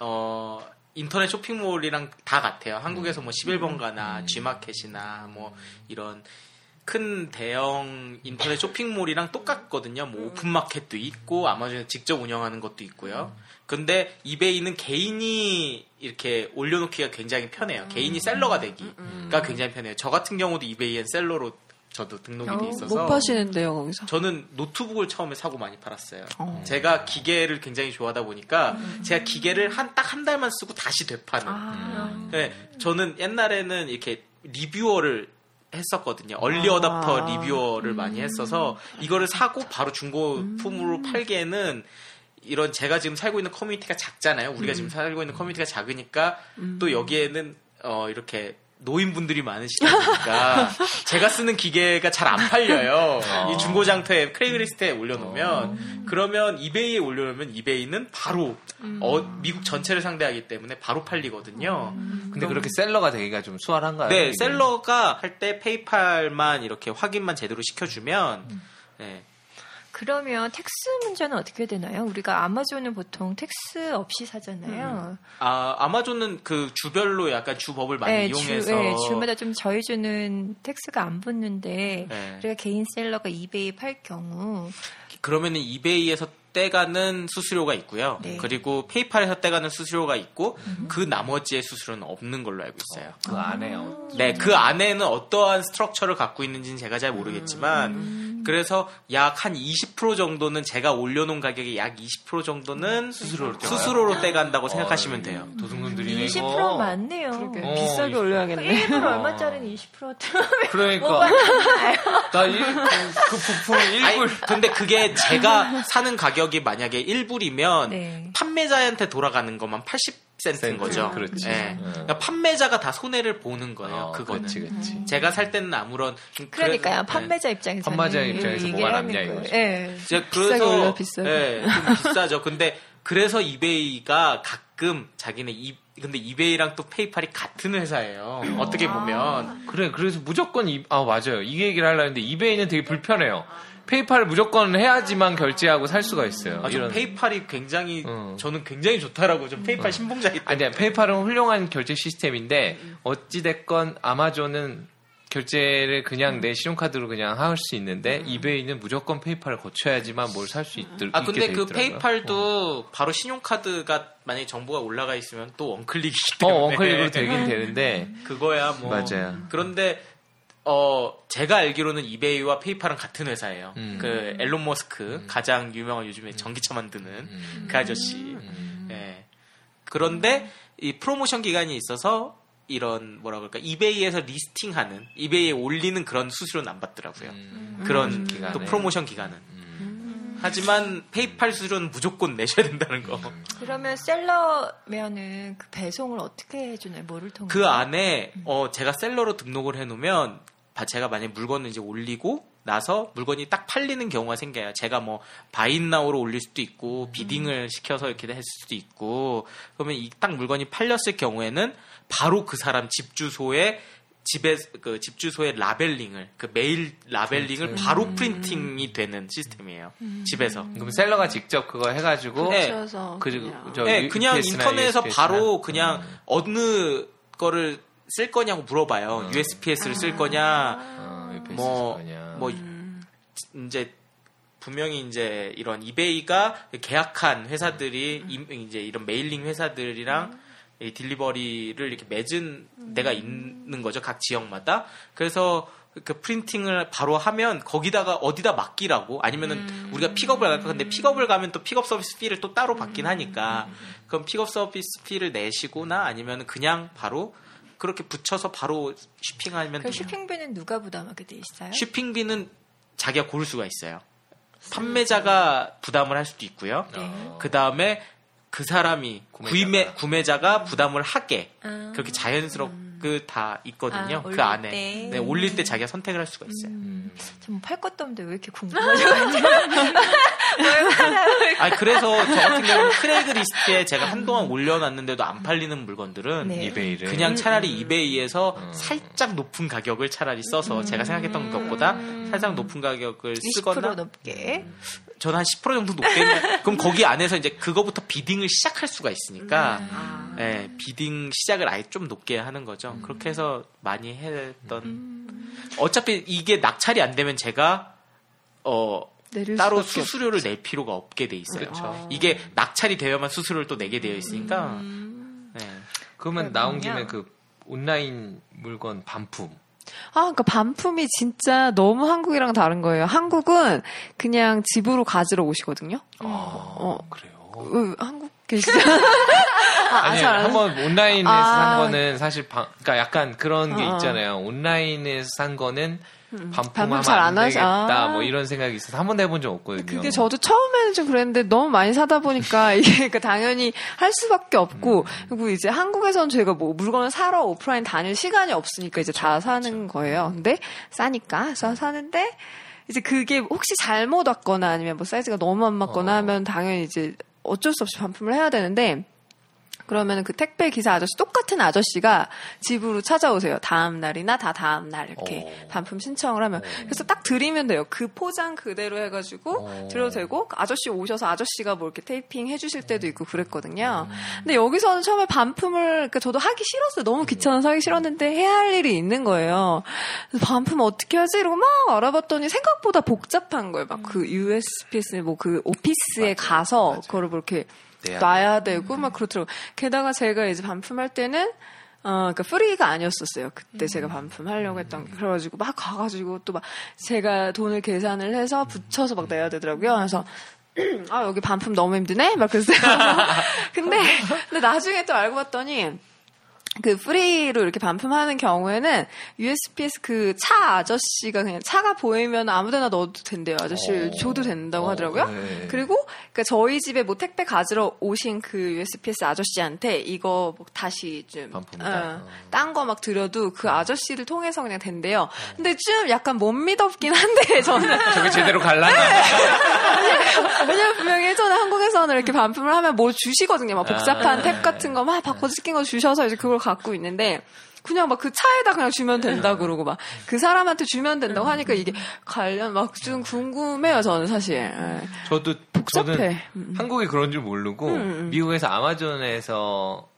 인터넷 쇼핑몰이랑 다 같아요. 한국에서 뭐 11번가나 G마켓이나 뭐 이런 큰 대형 인터넷 쇼핑몰이랑 똑같거든요. 뭐 오픈마켓도 있고 아마존에 직접 운영하는 것도 있고요. 근데 이베이는 개인이 이렇게 올려놓기가 굉장히 편해요. 개인이 셀러가 되기가 굉장히 편해요. 저 같은 경우도 이베이엔 셀러로 저도 등록이 돼 있어서 못 파시는데요, 거기서? 저는 노트북을 처음에 사고 많이 팔았어요. 제가 기계를 굉장히 좋아하다 보니까 제가 기계를 딱 한 달만 쓰고 다시 되파는. 네, 저는 옛날에는 이렇게 리뷰어를 했었거든요. 얼리 어답터 리뷰어를 많이 했어서 이거를 사고 바로 중고품으로 팔기에는 이런 제가 지금 살고 있는 커뮤니티가 작잖아요. 우리가 지금 살고 있는 커뮤니티가 작으니까 또 여기에는 이렇게 노인분들이 많으시다 보니까 제가 쓰는 기계가 잘 안 팔려요. 이 중고장터에 크레이그리스트에 올려놓으면 그러면 이베이에 올려놓으면 이베이는 바로 미국 전체를 상대하기 때문에 바로 팔리거든요. 근데 그렇게 셀러가 되기가 좀 수월한가요? 네, 이게? 셀러가 할 때 페이팔만 이렇게 확인만 제대로 시켜주면 네. 그러면 텍스 문제는 어떻게 되나요? 우리가 아마존은 보통 텍스 없이 사잖아요. 아마존은 그 주별로 약간 주법을 많이 이용해서 주마다 좀 저희 주는 텍스가 안 붙는데 네. 우리가 개인 셀러가 이베이 팔 경우 그러면은 이베이에서 떼가는 수수료가 있고요. 네. 그리고 페이팔에서 떼가는 수수료가 있고 그 나머지의 수수료는 없는 걸로 알고 있어요. 그 안에요. 네, 그 안에는 어떠한 스트럭처를 갖고 있는지는 제가 잘 모르겠지만 그래서 약 한 20% 정도는 제가 올려놓은 가격의 약 20% 정도는 수수료로 떼간다고 생각하시면 돼요. 도둑놈들이네. 20% 맞네요. 그러게. 비싸게 20%. 올려야겠네. 일본 얼마짜리는 20% 들어가면 그러니까 그 부품 1불. 근데 그게 제가 사는 가격이 만약에 1불이면 네. 판매자한테 돌아가는 것만 80센트인 거죠. 그렇지. 네. 그러니까 판매자가 다 손해를 보는 거예요. 그거는. 그렇지. 제가 살 때는 아무런 그러니까요. 네. 판매자 입장에서 판매자 입장에서 뭐가 남냐 이거죠. 네. 비싸게 올려, 비싸게. 네, 좀 비싸죠. 근데 그래서 이베이가 가끔 자기네 근데 이베이랑 또 페이팔이 같은 회사예요. 어떻게 보면. 그래, 그래서 무조건 맞아요. 이 얘기를 하려고 했는데 이베이는 되게 불편해요. 페이팔을 무조건 해야지만 결제하고 살 수가 있어요. 좀 페이팔이 굉장히 저는 굉장히 좋다라고 좀 페이팔 신봉자이기 때문에. 아니야, 페이팔은 훌륭한 결제 시스템인데 어찌됐건 아마존은 결제를 그냥 내 신용카드로 그냥 할 수 있는데 이베이는 무조건 페이팔을 거쳐야지만 뭘 살 수 있게 돼 있더라고요. 근데 그 페이팔도 바로 신용카드가 만약에 정보가 올라가 있으면 또 원클릭이기 때문에 원클릭으로 되긴 되는데 그거야 뭐. 맞아요. 그런데 제가 알기로는 이베이와 페이팔은 같은 회사예요. 그 앨런 머스크 가장 유명한 요즘에 전기차 만드는 그 아저씨. 예. 그런데 이 프로모션 기간이 있어서 이런 뭐라 그럴까 이베이에서 리스팅하는 이베이에 올리는 그런 수수료는 안 받더라고요. 그런 기간에. 또 프로모션 기간은. 하지만 페이팔 수수료는 무조건 내셔야 된다는 거. 그러면 셀러면은 그 배송을 어떻게 해주나요? 뭐를 통해? 그 안에 제가 셀러로 등록을 해놓으면 제가 만약 물건을 이제 올리고 나서 물건이 딱 팔리는 경우가 생겨요. 제가 뭐 바인나우로 올릴 수도 있고 비딩을 시켜서 이렇게 했을 수도 있고 그러면 이 딱 물건이 팔렸을 경우에는 바로 그 사람 집 주소에 집 주소의 라벨링을 그 메일 라벨링을 바로 프린팅이 되는 시스템이에요. 집에서. 그럼 셀러가 직접 그거 해가지고 네. 그냥 인터넷에서 바로 그냥 어느 거를 쓸 거냐고 물어봐요. USPS를 쓸 거냐, 이제 분명히 이제 이런 이베이가 계약한 회사들이 이제 이런 메일링 회사들이랑 이 딜리버리를 이렇게 맺은 데가 있는 거죠. 각 지역마다. 그래서 그 프린팅을 바로 하면 거기다가 어디다 맡기라고 아니면은 우리가 픽업을 갈까 근데 픽업을 가면 또 픽업 서비스 피를 또 따로 받긴 하니까 그럼 픽업 서비스 피를 내시거나 아니면 그냥 바로 그렇게 붙여서 바로 쇼핑하면 그 쇼핑비는 누가 부담하게 돼 있어요? 쇼핑비는 자기가 고를 수가 있어요. 판매자가 부담을 할 수도 있고요. 그 다음에 그 사람이 구매자가 부담을 하게 그렇게 자연스럽게 다 있거든요. 그 안에 올릴 때 자기가 선택을 할 수가 있어요. 좀 팔 것도 없는데 왜 이렇게 궁금하죠? 그래서 저 같은 경우는 크레이그리스트에 제가 한동안 올려놨는데도 안 팔리는 물건들은 이베이를 그냥 차라리 이베이에서 살짝 높은 가격을 차라리 써서 제가 생각했던 것보다 살짝 높은 가격을 쓰거나 20% 높게 저는 한 10% 정도 높게 그럼 거기 안에서 이제 그거부터 비딩을 시작할 수가 있으니까 네, 비딩 시작을 아예 좀 높게 하는 거죠. 그렇게 해서 많이 했던 어차피 이게 낙찰이 안 되면 제가 따로 수수료를 낼 필요가 없게 돼 있어요. 이게 낙찰이 되어야만 수수료를 또 내게 되어 있으니까 네. 그러면 나온 김에 그 온라인 물건 반품 그러니까 반품이 진짜 너무 한국이랑 다른 거예요. 한국은 그냥 집으로 가지러 오시거든요. 그래요? 한국 계시죠? 아니, 잘 한번 온라인에서 산 거는 사실 그러니까 약간 그런 게 있잖아요. 온라인에서 산 거는 반품하면 잘 안 안 되겠다 뭐 이런 생각이 있어서 한 번도 해본 적 없거든요. 그게 저도 처음에는 좀 그랬는데 너무 많이 사다 보니까 이게 당연히 할 수밖에 없고 그리고 이제 한국에서는 저희가 뭐 물건을 사러 오프라인 다닐 시간이 없으니까 이제 다 사는 거예요. 근데 싸니까 사는데 이제 그게 혹시 잘못 왔거나 아니면 뭐 사이즈가 너무 안 맞거나 하면 당연히 이제 어쩔 수 없이 반품을 해야 되는데 그러면 그 택배 기사 아저씨, 똑같은 아저씨가 집으로 찾아오세요. 다음 날이나 다음 날 이렇게 반품 신청을 하면. 그래서 딱 드리면 돼요. 그 포장 그대로 해가지고 드려도 되고, 아저씨 오셔서 아저씨가 뭐 이렇게 테이핑 해주실 때도 있고 그랬거든요. 근데 여기서는 처음에 반품을, 그러니까 저도 하기 싫었어요. 너무 귀찮아서 하기 싫었는데 해야 할 일이 있는 거예요. 그래서 반품 어떻게 하지? 이러고 막 알아봤더니 생각보다 복잡한 거예요. 막 그 USPS 뭐 그 오피스에 가서 그거를 뭐 이렇게 놔야 되고 막 그렇더라고요. 게다가 제가 이제 반품할 때는 그러니까 프리가 아니었었어요. 그때 제가 반품하려고 했던 게. 그래가지고 막 가가지고 또 막 제가 돈을 계산을 해서 붙여서 막 내야 되더라고요. 그래서 여기 반품 너무 힘드네? 막 그랬어요. 근데 나중에 또 알고 봤더니 그 프리로 이렇게 반품하는 경우에는 USPS 그 차 아저씨가 그냥 차가 보이면 아무데나 넣어도 된대요. 아저씨를 줘도 된다고 하더라고요. 네. 그리고 그러니까 저희 집에 뭐 택배 가지러 오신 그 USPS 아저씨한테 이거 뭐 다시 좀 딴 거 막 드려도 그 아저씨를 통해서 그냥 된대요. 근데 좀 약간 못 믿었긴 한데 저는 저게 제대로 갈라나? 왜냐면 분명히 예전에 한국에서는 이렇게 반품을 하면 뭐 주시거든요. 막 복잡한 탭 같은 거 막 바꿔서 시킨 거 주셔서 이제 그걸 갖고 있는데 그냥 막 그 차에다 그냥 주면 된다 그러고 막 그 사람한테 주면 된다고 하니까 이게 관련 막 좀 궁금해요. 저는 사실. 저도 복잡해. 저는 한국이 그런 줄 모르고 미국에서 아마존에서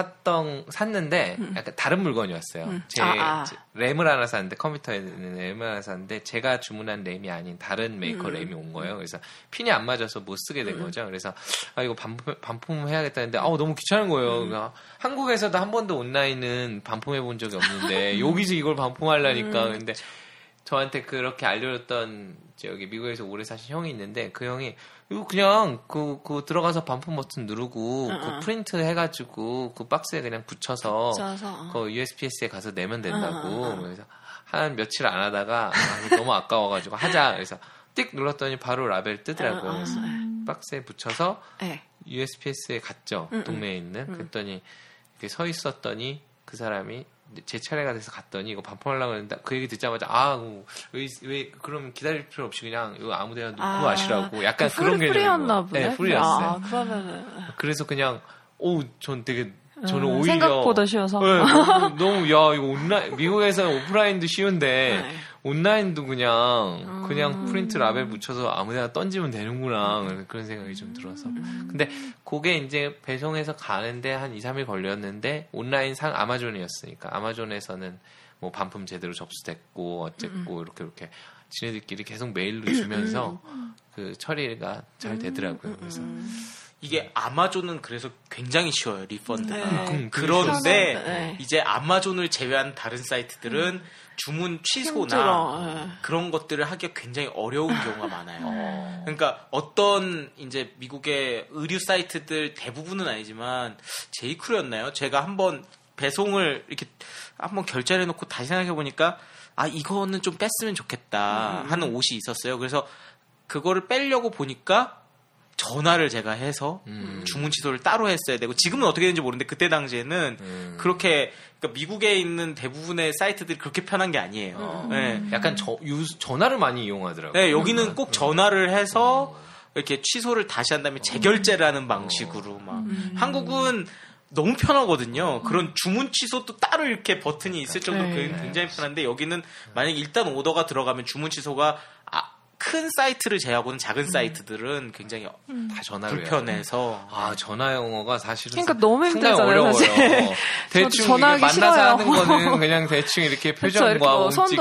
샀는데 약간 다른 물건이었어요. 제 램을 하나 샀는데 컴퓨터에 있는 램을 하나 샀는데 제가 주문한 램이 아닌 다른 메이커 램이 온 거예요. 그래서 핀이 안 맞아서 못 쓰게 된 거죠. 그래서 이거 반품해야겠다 했는데 너무 귀찮은 거예요. 그러니까 한국에서도 한 번도 온라인은 반품해 본 적이 없는데 여기서 이걸 반품하려니까 근데 저한테 그렇게 알려줬던 여기 미국에서 오래 사신 형이 있는데 그 형이 이거 그냥 그 들어가서 반품 버튼 누르고 그 프린트 해가지고 그 박스에 그냥 붙여서 그 USPS에 가서 내면 된다고. 그래서 한 며칠 안 하다가 너무 아까워가지고 하자. 그래서 띡 눌렀더니 바로 라벨 뜨더라고요. 그래서 박스에 붙여서 USPS에 갔죠. 동네에 있는. 그랬더니 이렇게 서 있었더니 그 사람이 제 차례가 돼서 갔더니 이거 반품하려고 했는데 그 얘기 듣자마자 왜 그럼 기다릴 필요 없이 그냥 이거 아무데나 놓고 하시라고 약간 그런 개념이었나 프리였나 보네. 네, 프리였어요. 그러면은 그래서 그냥 저는 오히려 생각보다 쉬워서 너무 이거 온라인 미국에서 오프라인도 쉬운데 온라인도 그냥 프린트 라벨 붙여서 아무데나 던지면 되는구나 그런 생각이 좀 들어서 근데 그게 이제 배송해서 가는데 한 2-3일 걸렸는데 온라인 아마존이었으니까 아마존에서는 뭐 반품 제대로 접수됐고 어쨌고 이렇게 지네들끼리 계속 메일로 주면서 그 처리가 잘 되더라고요. 그래서 이게 아마존은 그래서 굉장히 쉬워요, 리펀드가. 네. 그런데 네. 이제 아마존을 제외한 다른 사이트들은 주문 취소나 그런 것들을 하기가 굉장히 어려운 경우가 많아요. 그러니까 어떤 이제 미국의 의류 사이트들 대부분은 아니지만 제이크루였나요? 제가 한번 배송을 이렇게 한번 결제를 해놓고 다시 생각해보니까 이거는 좀 뺐으면 좋겠다 하는 옷이 있었어요. 그래서 그거를 빼려고 보니까 전화를 제가 해서 주문 취소를 따로 했어야 되고 지금은 어떻게 되는지 모르는데 그때 당시에는 그렇게 그러니까 미국에 있는 대부분의 사이트들이 그렇게 편한 게 아니에요. 네. 약간 전화를 많이 이용하더라고요. 네, 여기는 꼭 전화를 해서 이렇게 취소를 다시 한 다음에 재결제를 하는 방식으로 막 한국은 너무 편하거든요. 그런 주문 취소도 따로 이렇게 버튼이 있을 정도로 굉장히 편한데 여기는 만약에 일단 오더가 들어가면 주문 취소가 큰 사이트를 제외하고는 작은 사이트들은 굉장히 다 전화로 불편해서 전화 영어가 사실은 그러니까 너무 힘들잖아요, 어려워요. 사실. 대충 전화하기 만나서 싫어요. 하는 거는 그냥 대충 이렇게 표정과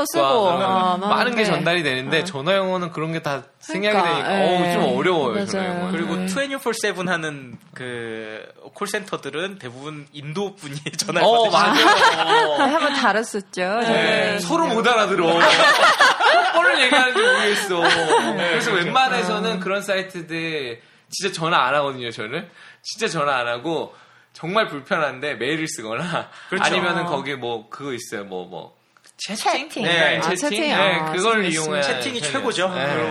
몸짓과 빠른 게 전달이 되는데 전화 영어는 그런 게 다 생략이 되니까 좀 어려워요. 전화 영어는. 그리고 24/7 하는 그 콜센터들은 대부분 인도 분이 전화를 맞아요. 한번 다뤘었죠. 네. 서로 못 알아들어. 뭘 얘기하는지 모르겠어. 그래서 웬만해서는 그런 사이트들 진짜 전화 안 하거든요. 저는 진짜 전화 안 하고 정말 불편한데 메일을 쓰거나 그렇죠. 아니면은 거기 뭐 그거 있어요. 뭐 채팅? 채팅. 네, 채팅. 채팅. 채팅. 네, 아, 그걸 스트레스. 이용해. 채팅이 최고죠.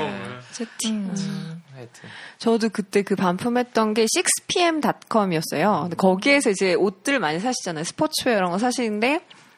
채팅. 하여튼. 저도 그때 그 반품했던 게 6pm.com이었어요. 근데 거기에서 이제 옷들 많이 사시잖아요. 스포츠웨어 이런 거 사시는데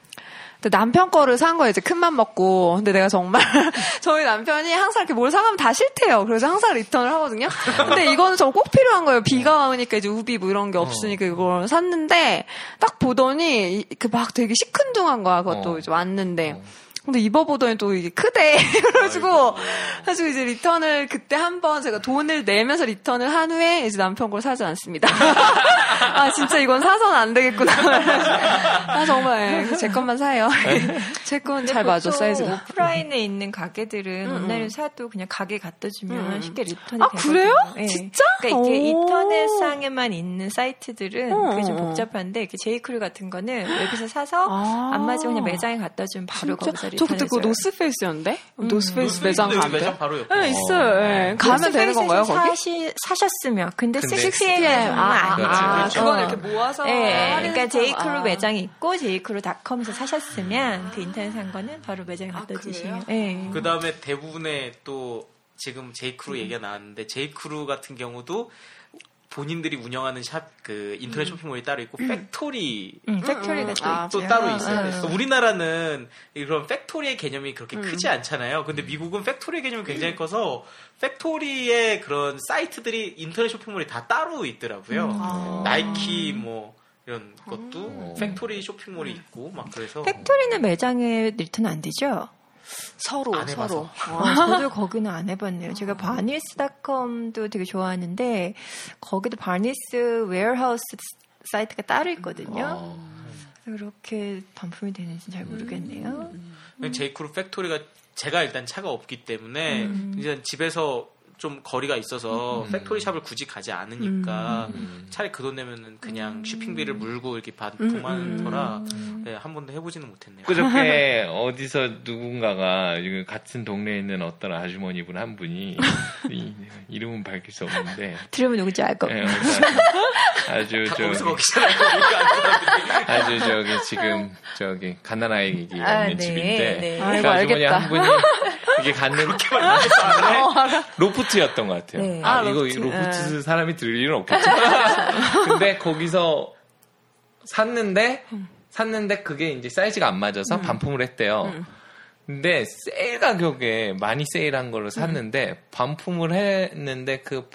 근데 남편 거를 산 거예요. 이제 큰맘 먹고. 근데 내가 정말 저희 남편이 항상 이렇게 뭘 사가면 다 싫대요. 그래서 항상 리턴을 하거든요. 근데 이거는 저 꼭 필요한 거예요. 비가 오니까 이제 우비 뭐 이런 게 없으니까 이걸 샀는데 딱 보더니 그 막 되게 시큰둥한 거야. 그것도 이제 왔는데. 근데 입어보더니 또 이게 크대. 그래가지고 이제 리턴을 그때 한번 제가 돈을 내면서 리턴을 한 후에 이제 남편 걸 사지 않습니다. 아, 진짜 이건 사서는 안 되겠구나. 아, 정말. 제 것만 사요. 제 건 잘 맞아, 사이즈가. 오프라인에 있는 가게들은 온라인으로 사도 그냥 가게 갖다 주면 쉽게 리턴이 아, 되거든요. 그래요? 네. 진짜? 그러니까 이게 오. 인터넷상에만 있는 사이트들은 그게 좀 복잡한데 이렇게 제이크루 같은 거는 여기서 사서 안 맞으면 그냥 매장에 갖다 주면 바로 거기서 저 그때 그거 리턴해줘요. 노스페이스였는데? 노스페이스 매장 여기 가면 매장 돼? 바로 옆에. 네, 있어요. 네. 가면 되는 건가요, 거기? 사셨으면. 근데 근데 6pm 그렇죠. 그건 이렇게 모아서. 네, 그러니까 할인해서- 제이크루 아. 매장이 있고 제이크루닷컴에서 사셨으면 그 인터넷 산 거는 바로 매장에 갖다 그래요? 주시면. 네. 그 다음에 대부분의 또 지금 제이크루 얘기가 나왔는데 제이크루 같은 경우도 본인들이 운영하는 샵 그 인터넷 쇼핑몰이 따로 있고 팩토리 팩토리가 또 또 있죠. 따로 있어요. 그래서 우리나라는 이런 팩토리의 개념이 그렇게 크지 않잖아요. 근데 미국은 팩토리의 개념이 굉장히 커서 팩토리의 그런 사이트들이 인터넷 쇼핑몰이 다 따로 있더라고요. 나이키 뭐 이런 것도 팩토리 쇼핑몰이 있고 막 그래서 팩토리는 매장에 리턴 안 되죠? 서로, 안 해봐서. 서로. 저도 거기는 안 해봤네요. 제가 바니스닷컴도 되게 좋아하는데 거기도 바니스 웨어하우스 사이트가 따로 있거든요. 그래서 그렇게 반품이 되는지 잘 모르겠네요. 제이크루 팩토리가 제가 일단 차가 없기 때문에 일단 집에서 좀 거리가 있어서 팩토리 샵을 굳이 가지 않으니까 차라리 그 돈 내면은 그냥 쇼핑비를 물고 이렇게 반품하는 터라 네, 한 번도 해보지는 못했네요. 그저께 어디서 누군가가 지금 같은 동네에 있는 어떤 아주머니분 한 분이 이름은 밝힐 수 없는데 들으면 누군지 알 것 예, 같아요. 아주 다 저기 거기서 거기잖아요. 우리가 안 들어가는데. 아주 저기 지금 저기 가난하게 있는 아, 네, 집인데 네. 그 아이고, 아주머니 알겠다. 한 분이 이게 갔는데 로프트였던 것 같아요. 네. 아, 아, 이거 로프트. 로프트 사람이 들을 일은 없겠죠. 근데 거기서 샀는데 그게 이제 사이즈가 안 맞아서 반품을 했대요. 근데 세일 가격에 많이 세일한 거를 샀는데 반품을 했는데 그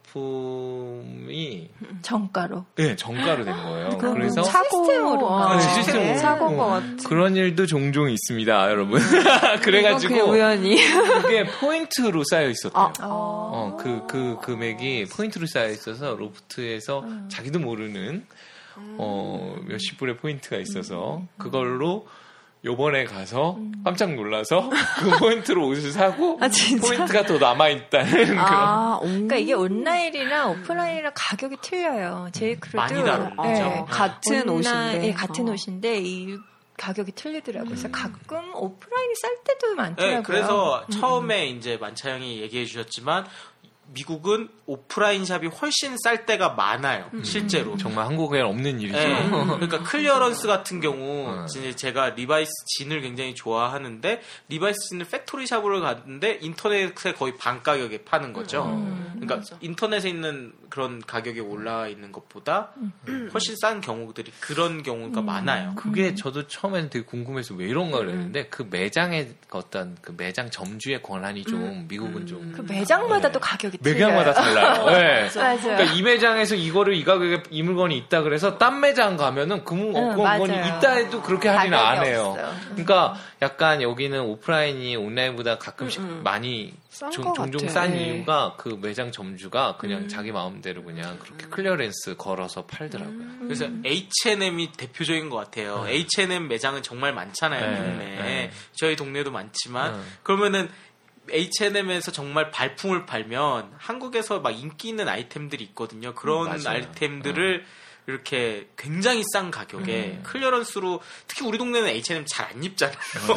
반품이 정가로. 네, 정가로 된 거예요. 그래서 시스템으로. 네, 시스템으로. 사고인 것 같아. 그런 일도 종종 있습니다, 여러분. 그냥 그래가지고 우연히. 그게 포인트로 쌓여 있었대요. 아. 그 금액이 포인트로 쌓여 있어서 로프트에서 자기도 모르는 몇십 불의 포인트가 있어서 그걸로 요번에 가서 깜짝 놀라서 그 포인트로 옷을 사고 아, 진짜? 포인트가 더 남아있다는 그런. 그러니까 이게 온라인이랑 오프라인이랑 가격이 틀려요. 제이크루도 많이 다르죠. 같은 옷인데. 예, 같은 옷인데 이 가격이 틀리더라고요. 그래서 가끔 오프라인이 쌀 때도 많더라고요. 네, 그래서 처음에 이제 만차 형이 얘기해 주셨지만 미국은 오프라인 샵이 훨씬 쌀 때가 많아요. 실제로. 정말 한국에는 없는 일이죠. 네. 그러니까 클리어런스 같은 경우 이제 제가 리바이스 진을 굉장히 좋아하는데 리바이스 진을 팩토리 샵으로 갔는데 인터넷에 거의 반 가격에 파는 거죠. 그러니까 맞아. 인터넷에 있는 그런 가격에 올라와 있는 것보다 훨씬 싼 경우들이 그런 경우가 많아요. 그게 저도 처음에는 되게 궁금해서 왜 이런가 그랬는데 그 매장의 어떤 그 매장 점주의 권한이 좀 미국은 좀 그 매장마다 또 가격이 틀려요. 매장마다 달라요. 네. 맞아요. 그러니까 이 매장에서 이거를 이 가격에 이 물건이 있다 그래서 딴 매장 가면은 그 물건이 맞아요. 있다 해도 그렇게 할인을 안 가격이 해요. 없어요. 그러니까 약간 여기는 오프라인이 온라인보다 가끔씩 많이 싼 것 종종 같아. 싼 네. 이유가 그 매장 점주가 그냥 자기 마음대로 그냥 그렇게 클리어런스 걸어서 팔더라고요. 그래서 H&M이 대표적인 것 같아요. H&M 매장은 정말 많잖아요, 네, 미국 내에. 네. 저희 동네도 많지만 그러면은 H&M에서 정말 발품을 팔면 한국에서 막 인기 있는 아이템들이 있거든요. 그런 맞아요. 아이템들을 이렇게 굉장히 싼 가격에 클리어런스로 특히 우리 동네는 H&M 잘 안 입잖아요.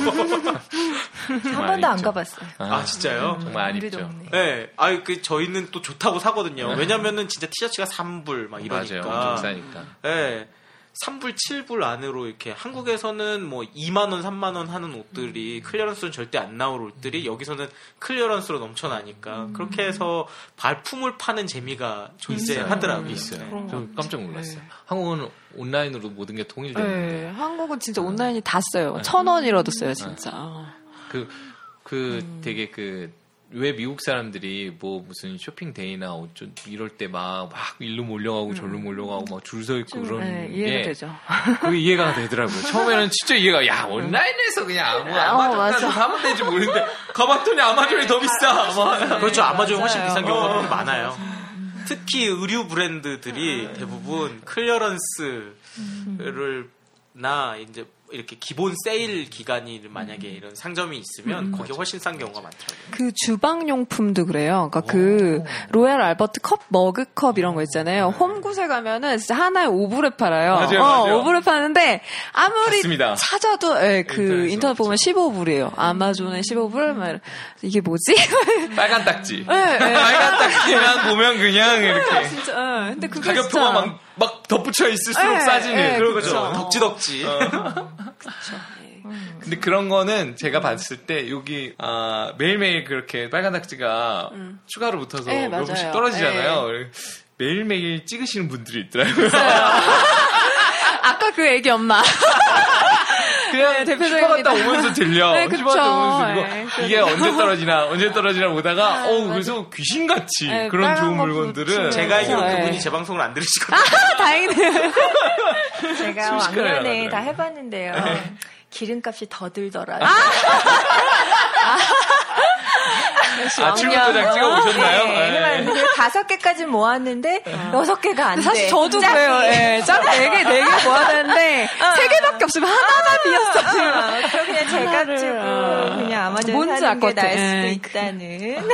한 번도 안 가봤어요. 아 진짜요? 정말 안 우리 입죠. 동네. 네, 저희는 또 좋다고 사거든요. 왜냐면은 진짜 티셔츠가 3불 막 이러니까. 맞아요. 엄청 싸니까. 네. 3불, 7불 안으로 이렇게 한국에서는 뭐 2만원, 3만원 하는 옷들이 클리어런스는 절대 안 나올 옷들이 여기서는 클리어런스로 넘쳐나니까 그렇게 해서 발품을 파는 재미가 존재하더라고요. 있어요. 좀 깜짝 놀랐어요. 한국은 온라인으로 모든 게 통일되는데. 네, 한국은 진짜 온라인이 다 써요. 1,000원이라도 써요, 진짜. 되게 왜 미국 사람들이 뭐 무슨 쇼핑데이나 어쩐 이럴 때 막 일로 몰려가고 절로 몰려가고 막 줄 서 있고 그러는 게 이해가 되죠. 그게 이해가 되더라고요. 처음에는 진짜 온라인에서 그냥 아마존 가서 사면 되지 모르는데 가봤더니 아마존이 더 비싸. 그렇죠. 아마존이 훨씬 비싼 경우가 많아요. 특히 의류 브랜드들이 대부분 클리어런스를 이제 이렇게 기본 세일 기간이 만약에 이런 상점이 있으면 거기 훨씬 싼 경우가 많더라고요. 그 주방용품도 그래요. 그러니까 로얄 알버트 컵, 머그컵 이런 거 있잖아요. 홈굿에 가면은 진짜 하나에 5불에 팔아요. 맞아요. 5불에 파는데 아무리 맞습니다. 찾아도 인터넷 보면 15불이에요. 아마존에 15불 막 이게 뭐지? 빨간 딱지. 네. 빨간 딱지만 보면 그냥 이렇게 진짜. 근데 그게 가격표가 막 덧붙여 있을수록 싸지는 그런 거죠. 덕지덕지. 근데 그런 거는 제가 봤을 때 여기 매일매일 그렇게 빨간 딱지가 추가로 붙어서 네, 몇 분씩 맞아요. 떨어지잖아요. 매일매일 찍으시는 분들이 있더라고요. 아까 그 애기 엄마. 그냥 대표적입니다. 휴가 갔다 오면서 들려. 네, 그쵸. 휴가 갔다 오면서 들리고 네, 이게 언제 떨어지나 보다가 그래서 귀신같이 네, 그런 좋은 빨간 물건들은 제가 알기로 네. 그분이 제 방송을 안 들으시거든요. 다행이네요. 제가 순식간에 왕년에 나가더라고요. 다 해봤는데요. 기름값이 더 들더라고요. 출근도장 찍어 오셨나요? 네, 해봤는데 5개까지 모았는데 6개가 안 돼. 사실 저도 짝이. 그래요. 네, 짝 4개 모아야 되는데 3개밖에 없으면 하나가 비었어요. 그럼 그냥 제가 찍고 그냥 아마존 뭔지 사는 게 알 것 같아. 나을 수도 네. 있다는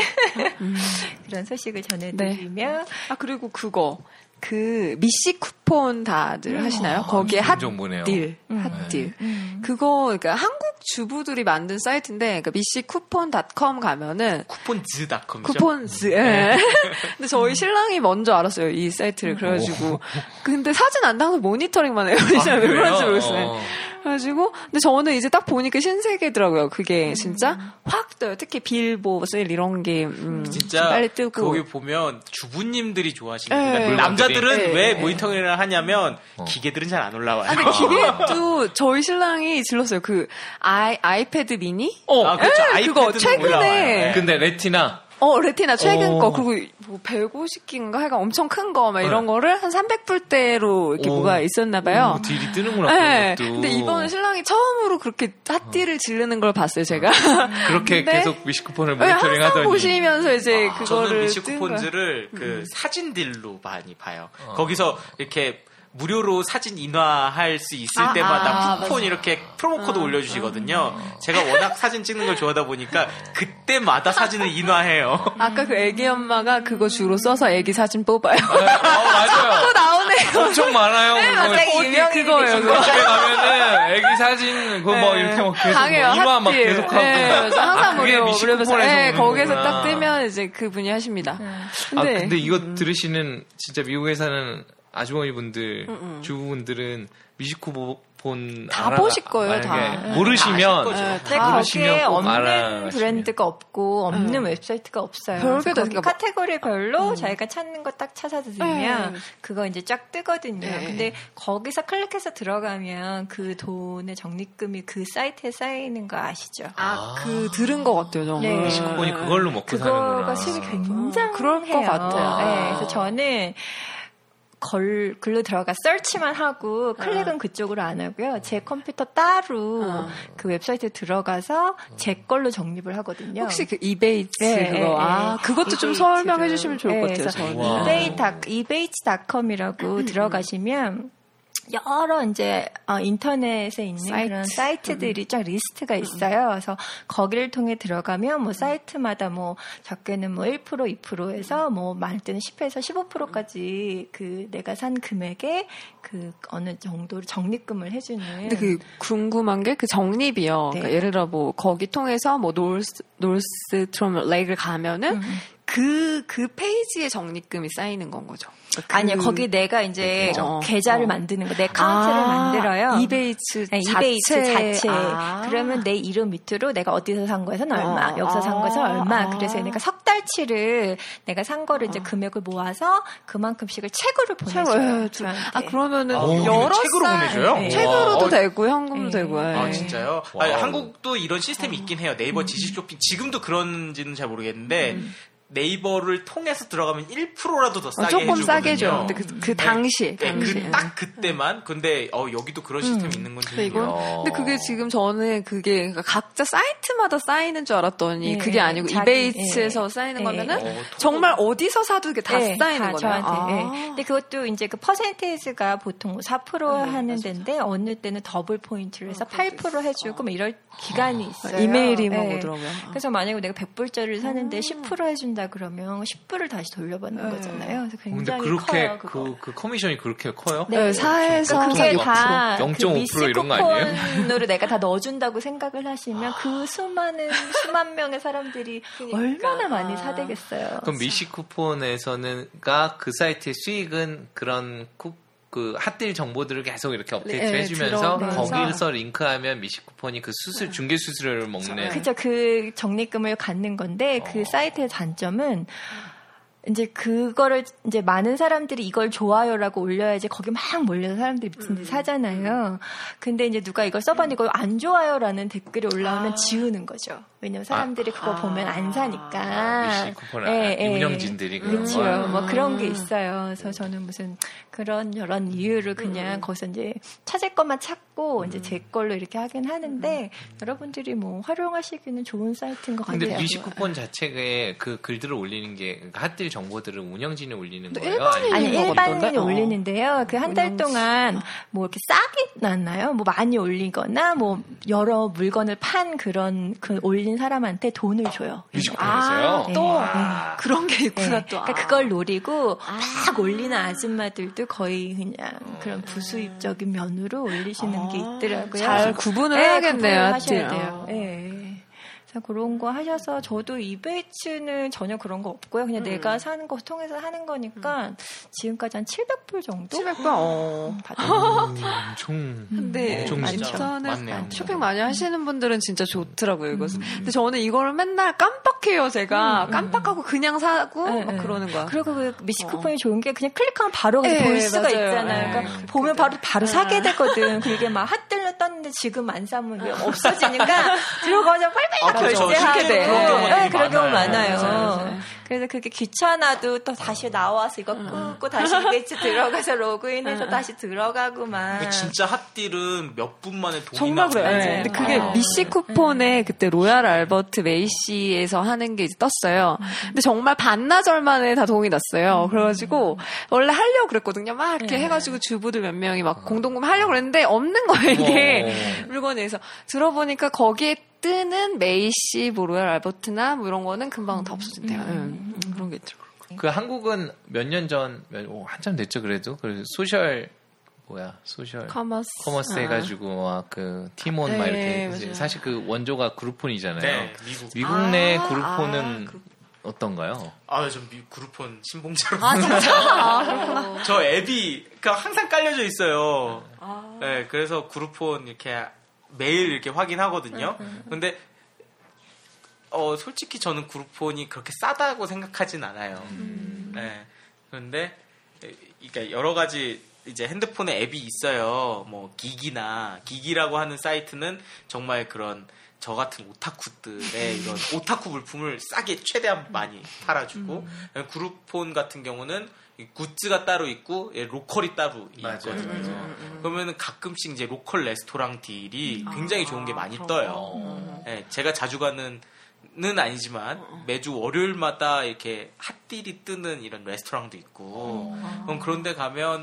그런 소식을 전해드리며 그리고 그거 그 미씨 쿠폰 다들 하시나요? 거기에 좋은 정보네요. 핫딜. 그거 그러니까 한국 주부들이 만든 사이트인데 그러니까 미씨쿠폰.com 가면은 쿠폰즈닷컴이죠. 쿠폰즈. 예. 근데 저희 신랑이 먼저 알았어요 이 사이트를. 그래가지고 근데 사진 안 나와서 모니터링만 해요. 왜 그런지 모르겠어요. 그래가지고 근데 저는 이제 딱 보니까 신세계더라고요. 그게 진짜 확 떠요. 특히 빌보 세일 이런 게 진짜 빨리 뜨고. 거기 보면 주부님들이 좋아하시는 네. 그러니까 남자들은 네. 왜 네. 모니터링을 하냐면 기계들은 잘 안 올라와요. 근데 기계도 저희 신랑이 질렀어요. 그 아이패드 미니? 그렇죠. 그거 아이패드는 최근에 올라와요. 근데 레티나 레티나 최근 거 그리고 뭐 150기인가 하여간 엄청 큰 거 막 이런 거를 한 300불대로 이렇게 뭐가 있었나 봐요. 딜이 뜨는구나. 네. 그것도. 근데 이번에 신랑이 처음으로 그렇게 핫딜을 지르는 걸 봤어요, 제가. 그렇게 근데 계속 미시쿠폰을 네, 모니터링 항상 하더니 보시면서 이제 저는 그거를 미시쿠폰즈를 그 사진딜로 많이 봐요. 거기서 이렇게 무료로 사진 인화할 수 있을 때마다 쿠폰 맞아. 이렇게 프로모코드 올려주시거든요. 제가 워낙 사진 찍는 걸 좋아하다 보니까 그때마다 사진을 인화해요. 아까 그 애기 엄마가 그거 주로 써서 애기 사진 뽑아요. 맞아요. 또 나오네요. 엄청 많아요. 갑자기 유명인이 그거예요. 그거. 집에 가면은 애기 사진 그거 뭐 이렇게 막 계속 강해요. 이마 막 핫딜. 계속 하고 그래서 항상 그게 무료 미시쿠폰에서 네, 오는 거기서 거구나. 딱 뜨면 이제 그분이 하십니다. 근데 이거 들으시는 진짜 미국에 사는 아주머니 분들, 주부분들은 미시쿠폰 다 보실 거예요, 다. 모르시면 근데 다 거기에 모르시면 꼭 없는 알아가시면. 브랜드가 없고 없는 웹사이트가 없어요. 별게 다 거기 그러니까 카테고리별로 자기가 찾는 거 딱 찾아서 들면 그거 이제 쫙 뜨거든요. 네. 근데 거기서 클릭해서 들어가면 그 돈의 적립금이 그 사이트에 쌓이는 거 아시죠? 그 들은 것 같아요, 정말. 네. 미시쿠폰이 그걸로 먹고 그거가 사는구나. 수익이 굉장히 그럴 것 같아요. 네, 그래서 저는 글로 들어가 서치만 하고 클릭은 그쪽으로 안 하고요. 제 컴퓨터 따로 그 웹사이트에 들어가서 제 걸로 적립을 하거든요. 혹시 그 이베이츠 네, 그거 네, 그것도 좀 이베이츠를. 설명해 주시면 좋을 것 네, 같아요. 그래서 저는. ebates.com이라고 들어가시면 여러 이제 인터넷에 있는 그런 사이트들이 쫙 리스트가 있어요. 그래서 거기를 통해 들어가면 뭐 사이트마다 뭐 적게는 뭐 1%, 2%에서 뭐 많을 때는 10에서 15%까지 그 내가 산 금액에 그 어느 정도로 적립금을 해주는. 근데 그 궁금한 게 그 적립이요. 네. 그러니까 예를 들어 뭐 거기 통해서 뭐 노스트롬 레이크를 가면은 그 페이지에 적립금이 쌓이는 건 거죠. 그러니까 아니요, 거기 내가 이제 계정. 계좌를 만드는 거, 내 카운트를 만들어요. 이베이츠 네, 이베이츠 자체. 그러면 내 이름 밑으로 내가 어디서 산 거에서는 얼마, 여기서 산 거에서 얼마. 그래서 내가 석 달치를 내가 산 거를 이제 금액을 모아서 그만큼씩을 책으로 보내줘요. 저한테. 그러면은 여러 책으로 보내줘요? 네. 책으로도 되고 현금도 되고. 아, 진짜요? 와우. 아니, 한국도 이런 시스템이 있긴 해요. 네이버 지식 쇼핑 지금도 그런지는 잘 모르겠는데 네이버를 통해서 들어가면 1%라도 더 싸게 조금 해주거든요. 싸게 줘. 근데 그 당시. 딱 그때만. 근데 여기도 그런 시스템이 있는 건지. 근데 그게 지금 저는 그게 그러니까 각자 사이트마다 쌓이는 줄 알았더니 그게 아니고 이베이츠에서 쌓이는 거면은 정말 어디서 사도 이게 다 쌓이는 거네요. 저한테. 근데 그것도 이제 그 퍼센테이지가 보통 4% 하는 데인데 어느 때는 더블 포인트를 해서 8% 해주고 뭐 이럴 기간이 있어요. 이메일이 막 오더라고요. 그래서 만약에 내가 100불짜리를 사는데 10% 해준다 그러면 10불을 다시 돌려받는 거잖아요. 그래서 근데 굉장히 그렇게 커요. 그거. 그 커미션이 그렇게 커요? 네, 사에서 그게 막 다 0.5% 이런 거 아니에요? 쿠폰으로 내가 다 넣어준다고 생각을 하시면 그 수만 명의 사람들이 얼마나 많이 사대겠어요. 그럼 미시 쿠폰에서는가 그 사이트의 수익은 그런 그 핫딜 정보들을 계속 이렇게 업데이트 해주면서 들어오면서. 거기서 링크하면 미시 쿠폰이 그 중개 수수료를 먹는. 그죠. 그 적립금을 갖는 건데 그 사이트의 단점은 이제 그거를 이제 많은 사람들이 이걸 좋아요라고 올려야지 거기 막 몰려서 사람들이 미친 듯이 사잖아요. 근데 이제 누가 이걸 써봤는데 이거 안 좋아요라는 댓글이 올라오면 지우는 거죠. 왜냐면 사람들이 그거 보면 안 사니까. 미시 쿠폰 운영진들이 그렇죠. 그런 거. 뭐 그런 게 있어요. 그래서 저는 무슨 그런 여러 이유를 그냥 거기서 이제 찾을 것만 찾고 이제 제 걸로 이렇게 하긴 하는데 여러분들이 뭐 활용하시기는 좋은 사이트인 것 같아요. 근데 미시 쿠폰 자체에 그 글들을 올리는 게 핫딜 정보들을 운영진이 올리는 거예요? 아니 것 일반인이 같던데? 올리는데요. 그 한 달 동안 뭐 이렇게 싸게 났나요? 뭐 많이 올리거나 뭐 여러 물건을 판 그런 그 올린 사람한테 돈을 줘요. 미시 쿠폰에서요? 또 아. 그런 게 있구나 또. 그러니까 그걸 노리고 막 올리는 아줌마들도 거의 그냥 그런 부수입적인 면으로 올리시는 게 있더라고요. 잘 구분을 네, 해야겠네요. 구분을 하셔야 하여튼. 돼요. 네. 그래서 그런 거 하셔서 저도 이베이츠는 전혀 그런 거 없고요. 그냥 내가 사는 거 통해서 하는 거니까 지금까지 한 700불 정도? 700불. 받아요. 엄청. 근데 엄청 많죠. 많네요. 저는 쇼핑 많이 하시는 분들은 진짜 좋더라고요, 이것은. 근데 저는 이거를 맨날 깜빡해요, 제가. 깜빡하고 그냥 사고 막 그러는 거야. 그리고 그 미시 쿠폰이 좋은 게 그냥 클릭하면 바로 네, 볼 수가 맞아요. 있잖아요. 그러니까 네, 보면 바로 사게 되거든. 그게 막 핫들러 떴는데 지금 안 사면 왜 없어지니까 들어가자 빨리빨리 결제하게 돼. 그런 경우가 되게 그런 경우 많아요. 많아요. 그래서 그게 귀찮아도 또 다시 나와서 이거 끄고 다시 이베이츠 들어가서 로그인해서 다시 들어가고 막. 진짜 핫딜은 몇 분 만에 돈이 정말 나와요. 그래요. 맞아요. 근데 그게 미시 쿠폰에 그때 로얄 알버트 메이시에서 하는 게 이제 떴어요. 근데 정말 반나절 만에 다 동이 났어요. 그래가지고 원래 하려고 그랬거든요. 막 이렇게 해가지고 주부들 몇 명이 막 공동구매 하려고 그랬는데 없는 거예요, 이게. 물건에서. 들어보니까 거기에 뜨는 메이시, 뭐 로얄 알버트나 뭐 이런 거는 금방 다 없어진대요. 그런 게 있더라고요. 그 한국은 몇 년 전, 한참 됐죠, 그래도. 그 소셜 커머스 해가지고, 막 그, 티몬 막 네, 이렇게. 맞아요. 사실 그 원조가 그룹폰이잖아요. 네, 미국 내 그룹폰은 어떤가요? 전 그룹폰 신봉자로. 진짜? 저 앱이 항상 깔려져 있어요. 네, 그래서 그룹폰 이렇게 매일 이렇게 확인하거든요. 근데, 솔직히 저는 그룹폰이 그렇게 싸다고 생각하진 않아요. 네. 그런데, 그러니까 여러 가지 이제 핸드폰에 앱이 있어요. 뭐, 기기라고 하는 사이트는 정말 그런 저 같은 오타쿠들의 이런 오타쿠 물품을 싸게 최대한 많이 팔아주고, 그룹폰 같은 경우는 굿즈가 따로 있고 로컬이 따로 있거든요. 그러면은 가끔씩 이제 로컬 레스토랑 딜이 굉장히 좋은 게 많이 떠요. 네, 제가 자주 가는 는 아니지만 매주 월요일마다 이렇게 핫딜이 뜨는 이런 레스토랑도 있고 그럼 그런데 가면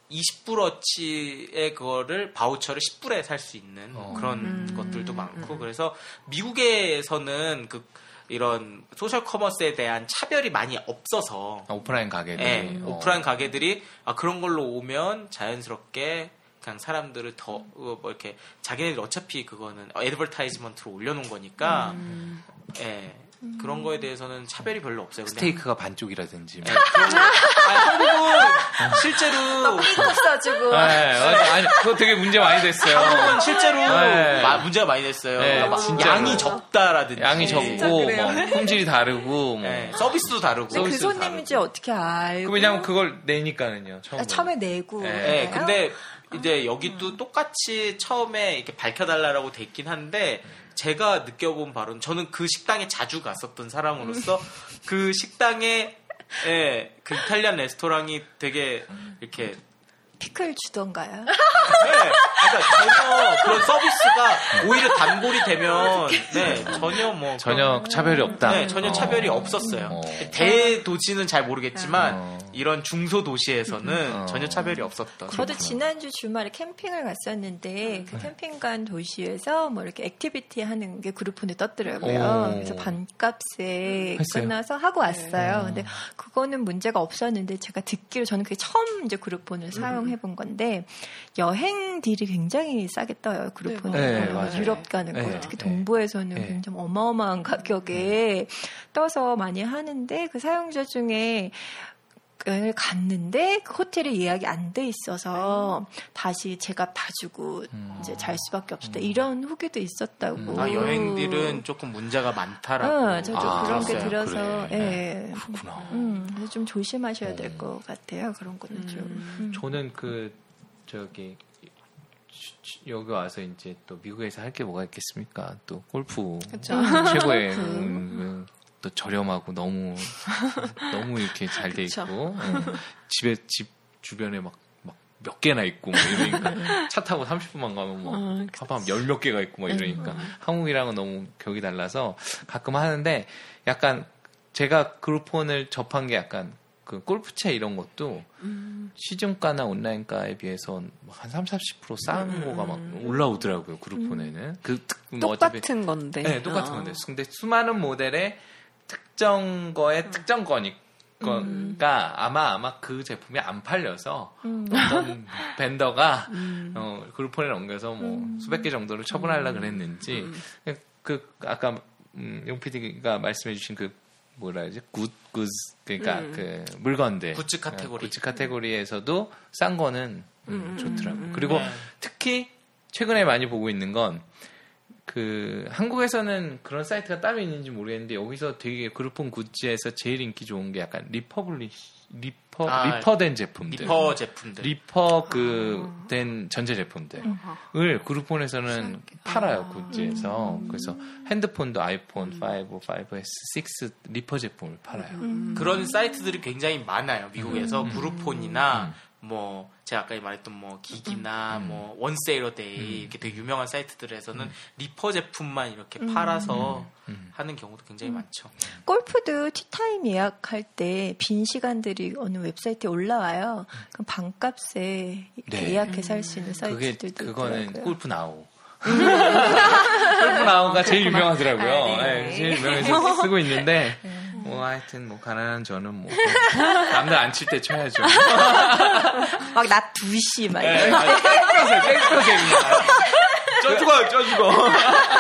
20불어치의 그거를 바우처를 10불에 살 수 있는 그런 것들도 많고 그래서 미국에서는 이런 소셜 커머스에 대한 차별이 많이 없어서 오프라인 가게들이 네, 오프라인 가게들이 그런 걸로 오면 자연스럽게 그냥 사람들을 더 뭐 이렇게 자기네들 어차피 그거는 애드버타이즈먼트로 올려놓은 거니까 예. 그런 거에 대해서는 차별이 별로 없어요. 스테이크가 반쪽이라든지. 네, 한국은 실제로 삐걱 써주고. 아니 그거 되게 문제 많이 됐어요. 한국은 실제로 문제가 많이 됐어요. 네, 양이 적다라든지. 양이 적고 뭐 품질이 다르고 뭐 서비스도 다르고. 그 손님인지 어떻게 알고? 왜냐면 그걸 내니까는요. 처음에 내고. 네, 근데 이제 여기도 똑같이 처음에 이렇게 밝혀달라고 돼 있긴 한데 제가 느껴본 바로는 저는 그 식당에 자주 갔었던 사람으로서 그 식당에 그 이탈리안 레스토랑이 되게 이렇게 피클 주던가요? 네, 그러니까 전혀 그런 서비스가 오히려 단골이 되면 전혀 차별이 없다. 네, 전혀 차별이 없었어요. 대도시는 잘 모르겠지만 이런 중소 도시에서는 전혀 차별이 없었던. 저도 지난주 주말에 캠핑을 갔었는데 그 캠핑 간 도시에서 뭐 이렇게 액티비티 하는 게 그룹폰에 떴더라고요. 그래서 반값에 끝나서 하고 왔어요. 근데 그거는 문제가 없었는데 제가 듣기로 저는 그게 처음 이제 그룹폰을 사용해본 건데 여행 딜이 굉장히 싸게 떠요. 그룹폰으로 유럽 가는 거 특히 동부에서는 굉장히 어마어마한 가격에 떠서 많이 하는데 그 사용자 중에 갔는데 그 호텔에 예약이 안 돼 있어서 다시 제값 다 주고 이제 잘 수밖에 없었다 이런 후기도 있었다고. 여행들은 조금 문제가 많다라고. 저도 그런 게 들어서 그래. 그렇구나. 그래서 좀 조심하셔야 될 것 같아요. 그런 거는 좀. 저는 여기 와서 이제 또 미국에서 할 게 뭐가 있겠습니까? 또 골프 최고의 또 저렴하고 너무 이렇게 잘 돼 있고 집 주변에 막 몇 개나 있고 뭐 이러니까 차 타고 30분만 가면 뭐 하방 10몇 개가 있고 뭐 이러니까 한국이랑은 너무 격이 달라서 가끔 하는데 약간 제가 그룹폰을 접한 게 약간 그 골프채 이런 것도 시중가나 온라인가에 비해서 한 30-40% 싼 거가 막 올라오더라고요. 그룹폰에는. 똑같은 건데. 네, 똑같은 건데. 근데 수많은 모델의 특정 거에 특정 거니까 아마 그 제품이 안 팔려서 어떤 벤더가 그룹폰에 넘겨서 뭐 수백 개 정도를 처분하려고 그랬는지 아까 용 PD가 말씀해주신 뭐라 그러지? 그러니까 그 물건들. 굿즈 카테고리. 굿즈 카테고리에서도 싼 거는 좋더라고요. 그리고 특히 최근에 많이 보고 있는 건 한국에서는 그런 사이트가 따로 있는지 모르겠는데 여기서 되게 그룹폰 굿즈에서 제일 인기 좋은 게 약간 리퍼된 제품들. 된 전체 제품들을 그룹폰에서는 팔아요, 굿즈에서. 그래서 핸드폰도 아이폰 5, 5S, 6 리퍼 제품을 팔아요. 그런 사이트들이 굉장히 많아요, 미국에서. 그룹폰이나 뭐 제가 아까 말했던 뭐 기기나 뭐 원세일러데이 이렇게 되게 유명한 사이트들에서는 리퍼 제품만 이렇게 팔아서 하는 경우도 굉장히 많죠. 골프도 티타임 예약할 때 빈 시간들이 어느 웨브사이트에 올라와요. 그럼 반값에 예약해서 할 수 있는 사이트들도 그거는 있더라고요. 골프나우. 골프나우가 제일 유명하더라고요. 제일 유명해서 쓰고 있는데 뭐 하여튼 뭐 가난한 저는 뭐 남들 안 칠 때 쳐야죠. 막 낮 2시 막 이런. 땡볕에 쪄 죽어.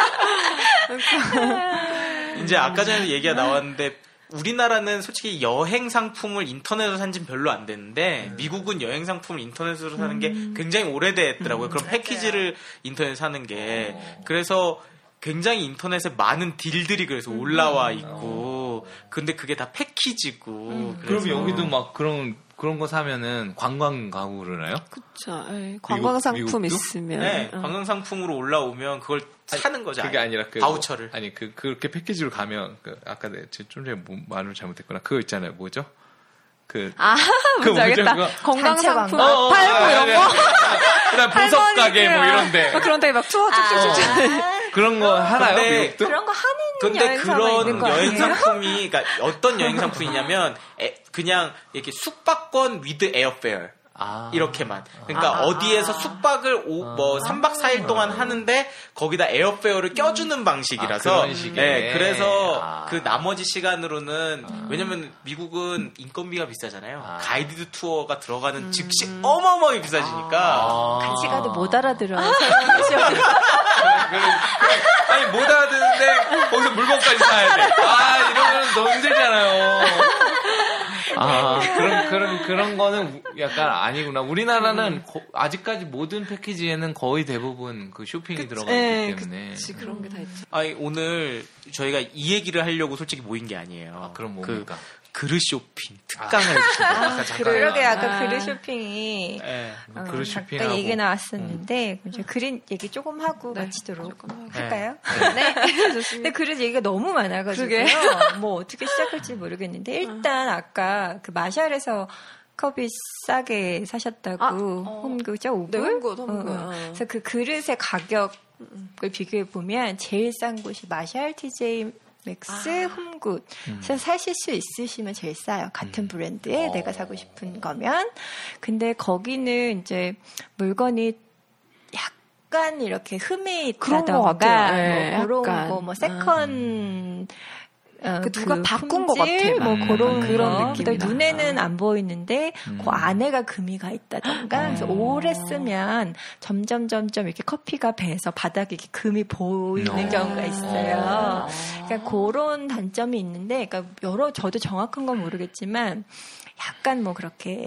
이제 아까 전에 얘기가 나왔는데 우리나라는 솔직히 여행 상품을 인터넷으로 산 지는 별로 안 됐는데 미국은 여행 상품을 인터넷으로 사는 게 굉장히 오래됐더라고요. 그런 패키지를 인터넷에 사는 게. 그래서 굉장히 인터넷에 많은 딜들이 그래서 올라와 있고 근데 그게 다 패키지고 그럼 여기도 막 그런 거 사면은 관광 가고 그러나요? 그쵸. 관광 상품 미국도? 있으면. 네, 관광 상품으로 올라오면 그걸 사는 거죠. 그게 아니라 바우처를. 그렇게 패키지로 가면 아까 좀 전에 말을 잘못했구나. 그거 있잖아요. 뭐죠? 뭔지 알겠다. 건강 상품 팔고 이런 거. 그다음 보석 가게 뭐 이런데. 그런데 막 투어 쭉쭉쭉. 그런 거 하나요? 미국도? 그런 거 하는 근데 여행사가 있는 거 그런 여행 아니에요? 상품이 그러니까 어떤 여행 상품이냐면 그냥 이렇게 숙박권 with airfare. 이렇게만. 그러니까 어디에서 숙박을 3박 4일 동안 하는데 거기다 에어페어를 껴주는 방식이라서. 그런 식의. 그래서 그 나머지 시간으로는 왜냐면 미국은 인건비가 비싸잖아요. 가이드 투어가 들어가는 즉시 어마어마하게 비싸지니까. 같이 가도 못 알아들어. 아니 못 알아듣는데 거기서 물건까지 사야 돼. 이러면 너무 힘들잖아요. 그런 거는 약간 아니구나. 우리나라는 아직까지 모든 패키지에는 거의 대부분 그 쇼핑이 들어가 있기 때문에. 그런 게 다 있죠. 오늘 저희가 이 얘기를 하려고 솔직히 모인 게 아니에요. 그럼 뭡니까? 그릇 쇼핑 특강을 해주셨어요. 그러게 아까 그릇 쇼핑이 그릇 쇼핑하고 아까 얘기 나왔었는데 이제 그릇 얘기 조금 하고 마치도록 할까요? 네. 근데 그릇 얘기가 너무 많아가지고요. 뭐 어떻게 시작할지 모르겠는데 일단 아까 그 마샬에서 컵이 싸게 사셨다고 홈그죠? 5불? 네, 홈그. 그래서 그 그릇의 가격을 비교해 보면 제일 싼 곳이 마샬 TJ 맥스 홈굿. 그래서 사실 수 있으시면 제일 싸요. 같은 브랜드에 내가 사고 싶은 거면. 근데 거기는 이제 물건이 약간 이렇게 흠이 있다던가 뭐 그런 거, 뭐 세컨 누가 그 바꾼 것 같아. 뭐 그런 그런 느낌이다. 눈에는 안 보이는데 그 안에가 금이 가 있다던가. 그래서 오래 쓰면 점점 이렇게 커피가 배서 바닥에 이렇게 금이 보이는 경우가 있어요. 그러니까 그런 단점이 있는데, 그러니까 저도 정확한 건 모르겠지만 약간 뭐 그렇게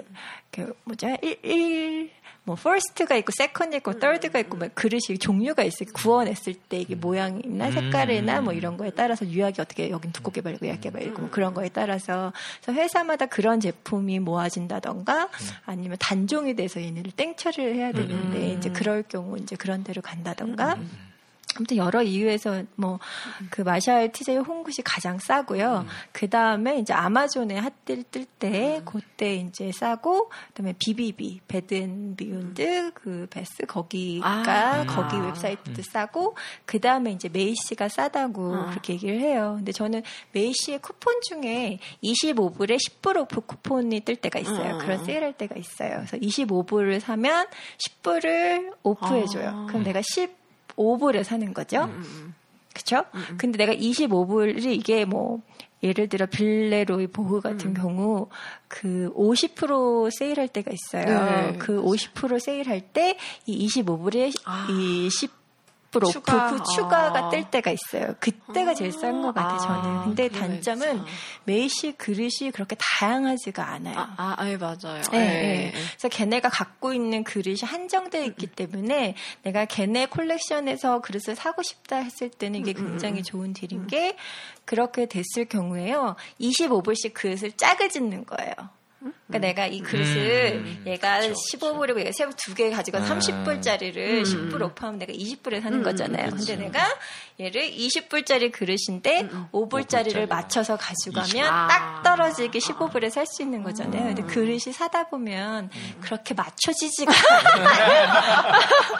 뭐 first가 있고 second가 있고 third가 있고 뭐 그릇이 종류가 있어요. 구워냈을 때 이게 모양이나 색깔이나 뭐 이런 거에 따라서 유약이 어떻게 여긴 두껍게 발리고 얇게 발리고 뭐 그런 거에 따라서 그래서 회사마다 그런 제품이 모아진다던가 아니면 단종이 돼서 얘네를 땡처리를 해야 되는데 이제 그럴 경우 이제 그런 데로 간다던가. 아무튼 여러 이유에서 뭐 그 마샬 TJ 홈굿이 가장 싸고요. 그 다음에 이제 아마존에 핫딜 뜰 때 그때 이제 싸고 그다음에 BBB 배드앤비욘드 그 베스 거기가 거기 웹사이트도 싸고 그 다음에 이제 메이시가 싸다고 그렇게 얘기를 해요. 근데 저는 메이시의 쿠폰 중에 25불에 10불 오프 쿠폰이 뜰 때가 있어요. 그런 세일할 때가 있어요. 그래서 25불을 사면 10불을 오프해줘요. 그럼 내가 15불에 사는 거죠. 그쵸? 근데 내가 25불이 이게 뭐, 예를 들어 빌레로이 보흐 같은 경우 그 50% 세일할 때가 있어요. 네, 그 50% 세일할 때 이 25불에 이 10% 오프 추가가 뜰 때가 있어요. 그때가 제일 싼 것 같아요, 저는. 근데 단점은 메이시 그릇이 그렇게 다양하지가 않아요. 예, 맞아요. 네. 그래서 걔네가 갖고 있는 그릇이 한정되어 있기 때문에 내가 걔네 콜렉션에서 그릇을 사고 싶다 했을 때는 이게 굉장히 좋은 딜인 게 그렇게 됐을 경우에요. 25불씩 그릇을 짜게 짓는 거예요. 그러니까 내가 이 그릇을 얘가 15불이고 얘가 새우 2개 가지고 30불짜리를 10불 오프하면 내가 20불에 사는 거잖아요. 근데 내가 얘를 20불짜리 그릇인데 5불짜리를 맞춰서 가져가면 딱 떨어지게 15불에 살 수 있는 거잖아요. 근데 그릇이 사다 보면 그렇게 맞춰지지가 않아요.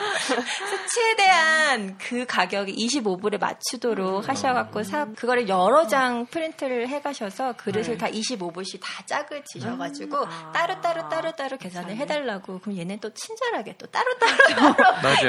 최대한 그 가격이 25불에 맞추도록 하셔갖고 그거를 여러 장 프린트를 해가셔서 그릇을 다 25불씩 다 짜그지셔가지고 따로 계산을 해달라고. 그럼 얘는 또 친절하게 또 따로따로 맞아요.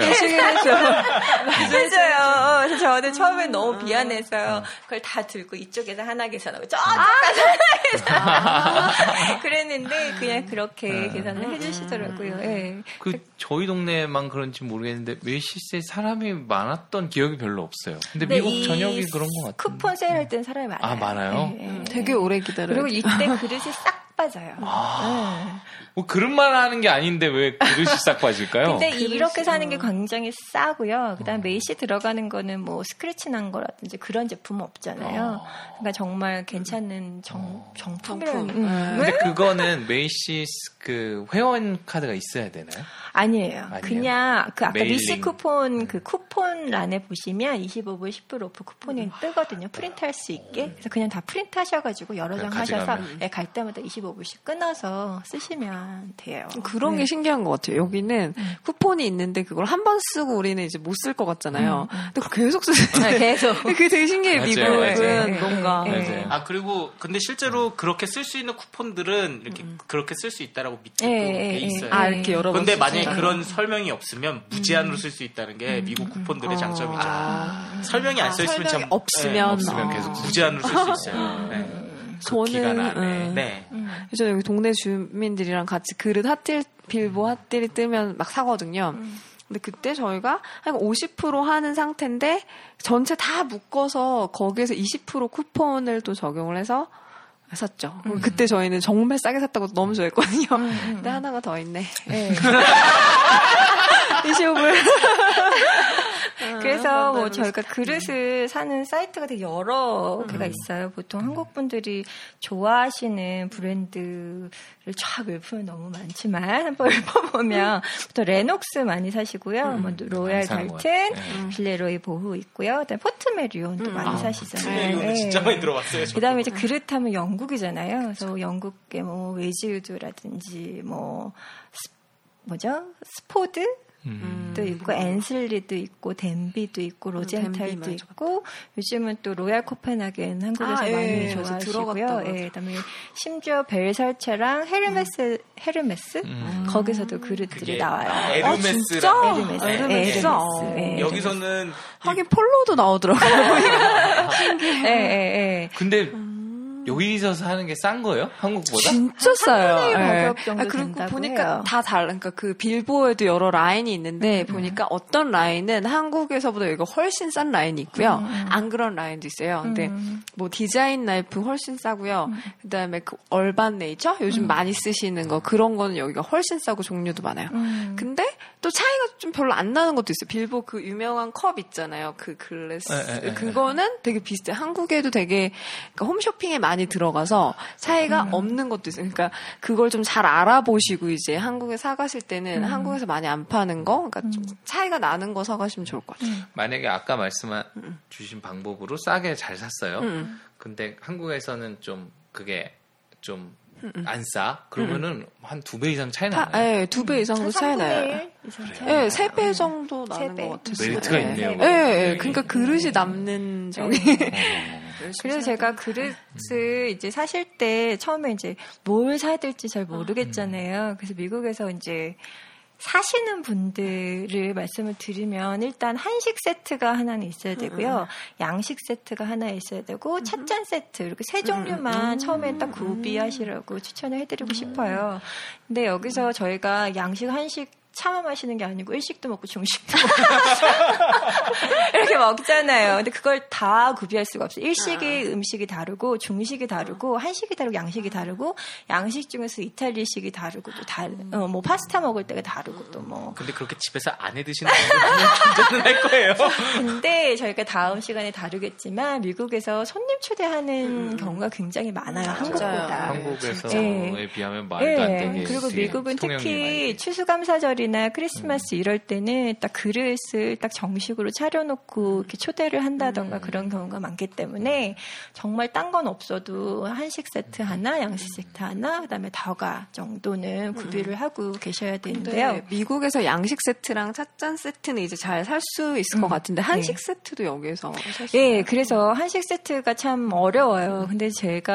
맞아요. 그래서 저는 처음엔 너무 미안해서 그걸 다 들고 이쪽에서 하나 계산하고 저쪽까지 하나 계산. 그랬는데 그냥 그렇게 계산을 해주시더라고요. 네. 저희 동네만 그런지 모르겠는데 메이시스에 사람이 많았던 기억이 별로 없어요. 근데 미국 전역이 그런 것 같아요. 쿠폰 세일할 때는 사람이 많아요. 많아요? 네. 되게 오래 기다려요. 그리고 이때 그릇이 싹 빠져요. 뭐 그릇만 하는 게 아닌데 왜 그릇이 싹 빠질까요? 근데 이렇게 사는 게 굉장히 싸고요. 그다음 메이시 들어가는 거는 뭐 스크래치 난 거라든지 그런 제품은 없잖아요. 그러니까 정말 괜찮은 정품이라는. 근데 그거는 메이시스 그 회원 카드가 있어야 되나요? 아니에요. 아니에요? 그냥 그 아까 메일링. 미시 쿠폰 그 쿠폰란에 보시면 25불 10% 오프 쿠폰이 뜨거든요. 프린트할 수 있게. 그래서 그냥 다 프린트하셔가지고 여러 장 그냥 하셔서 가져가면. 예, 갈 때마다 25불씩 끊어서 쓰시면 돼요. 그런 게 신기한 것 같아요. 여기는 쿠폰이 있는데 그걸 한 번 쓰고 우리는 이제 못 쓸 것 같잖아요. 근데 그걸 계속 쓰세요. 네, 계속. 그게 되게 신기해요. 맞아요, 미국은 맞아요. 뭔가. 맞아요. 아 그리고 근데 실제로 그렇게 쓸 수 있는 쿠폰들은 이렇게 그렇게 쓸 수 있다라고 밑에 예, 또 예, 돼 예. 있어요. 아, 이렇게 여러 번. 근데 만약에 쓰죠. 그런 설명이 없으면 무제한으로 쓸 수 있다는 게 미국 쿠폰들의 장점이죠. 설명이 안 써 있으면 설명이 참 없으면, 없으면 계속 무제한으로 쓸 수 있어요. 네. 그 기간 안에. 네. 예전에 여기 동네 주민들이랑 같이 그릇 빌보 핫딜이 뜨면 막 사거든요. 근데 그때 저희가 한 50% 하는 상태인데 전체 다 묶어서 거기에서 20% 쿠폰을 또 적용을 해서 샀죠. 그때 저희는 정말 싸게 샀다고 너무 좋아했거든요. 근데 하나가 더 있네. 네. 25불. 그래서 뭐 저희가 그릇을 사는 사이트가 되게 여러 개가 있어요. 보통 한국 분들이 좋아하시는 브랜드를 쫙 읊으면 너무 많지만 한번 읊어보면 보통 레녹스 많이 사시고요. 뭐 로얄 사는 것 발튼, 같아요. 빌레로이 보흐 있고요. 그다음에 포트메리온도 많이 사시잖아요. 네. 진짜 많이 들어봤어요. 저도. 그다음에 이제 그릇하면 영국이잖아요. 그래서 영국의 뭐 웨지우드라든지 뭐 스포드 도 있고 앤슬리도 있고 덴비도 있고 로젠탈도 덴비 있고 요즘은 또 로얄 코펜하겐 한국에서 아, 많이 예, 좋아하시고요. 예, 그다음에 심지어 벨살체랑 헤르메스 거기서도 그릇들이 그게 나와요. 에르메스라는 에르메스. 예, 여기서는 하긴 폴로도 나오더라고요. 예. 근데 여기서 사는 게 싼 거예요? 한국보다? 진짜 싸요. 한 분의 예. 가격 정도 그리고 된다고 보니까 해요. 다 달라. 그러니까 그 빌보에도 여러 라인이 있는데 보니까 어떤 라인은 한국에서보다 여기가 훨씬 싼 라인이 있고요. 안 그런 라인도 있어요. 근데 뭐 디자인 나이프 훨씬 싸고요. 그다음에 그 얼반 네이처 요즘 많이 쓰시는 거 그런 거는 여기가 훨씬 싸고 종류도 많아요. 근데 또 차이가 좀 별로 안 나는 것도 있어요. 빌보 그 유명한 컵 있잖아요. 그 글래스 그거는 되게 비슷해요. 한국에도 되게 그러니까 홈쇼핑에 많이 들어가서 차이가 없는 것도 있어요. 그러니까 그걸 좀 잘 알아보시고 이제 한국에 사가실 때는 한국에서 많이 안 파는 거, 그러니까 좀 차이가 나는 거 사가시면 좋을 것 같아요. 만약에 아까 주신 방법으로 싸게 잘 샀어요. 근데 한국에서는 좀 그게 좀 안 싸? 그러면은 한 2배 이상 차이 나요. 네, 2배 이상도 차이 나요. 네, 3배 정도 나는 3배. 것 같아요. 메리트가 있네요. 네, 그러니까 그릇이 남는 저기. 그래서 제가 그릇을 이제 사실 때 처음에 이제 뭘 사야 될지 잘 모르겠잖아요. 그래서 미국에서 이제 사시는 분들을 말씀을 드리면 일단 한식 세트가 하나는 있어야 되고요. 양식 세트가 하나 있어야 되고 찻잔 세트 이렇게 세 종류만 처음에 딱 구비하시라고 추천을 해드리고 싶어요. 근데 여기서 저희가 양식, 한식 차만 마시는 게 아니고 일식도 먹고 중식도 먹고 이렇게 먹잖아요. 근데 그걸 다 구비할 수가 없어요. 일식이 음식이 다르고 중식이 다르고 한식이 다르고 양식이 다르고 양식 중에서 이탈리식이 다르고 또 뭐 파스타 먹을 때가 다르고 또 뭐. 근데 그렇게 집에서 안 해 드시는 분들은 할 거예요. 근데 저희가 다음 시간에 다루겠지만 미국에서 손님 초대하는 경우가 굉장히 많아요. 한국보다. 한국에서에 비하면 말도 안 되게. 그리고 미국은 통영이 많이 특히 추수감사절이나 크리스마스 이럴 때는 딱 그릇을 딱 정식으로 차려놓고 이렇게 초대를 한다던가 그런 경우가 많기 때문에 정말 딴 건 없어도 한식 세트 하나, 양식 세트 하나, 그다음에 다과 정도는 구비를 하고 계셔야 되는데요. 네, 미국에서 양식 세트랑 찻잔 세트는 이제 잘 살 수 있을 것 같은데 한식 세트도 여기에서 살 수 예, 그래서 한식 세트가 참 어려워요. 근데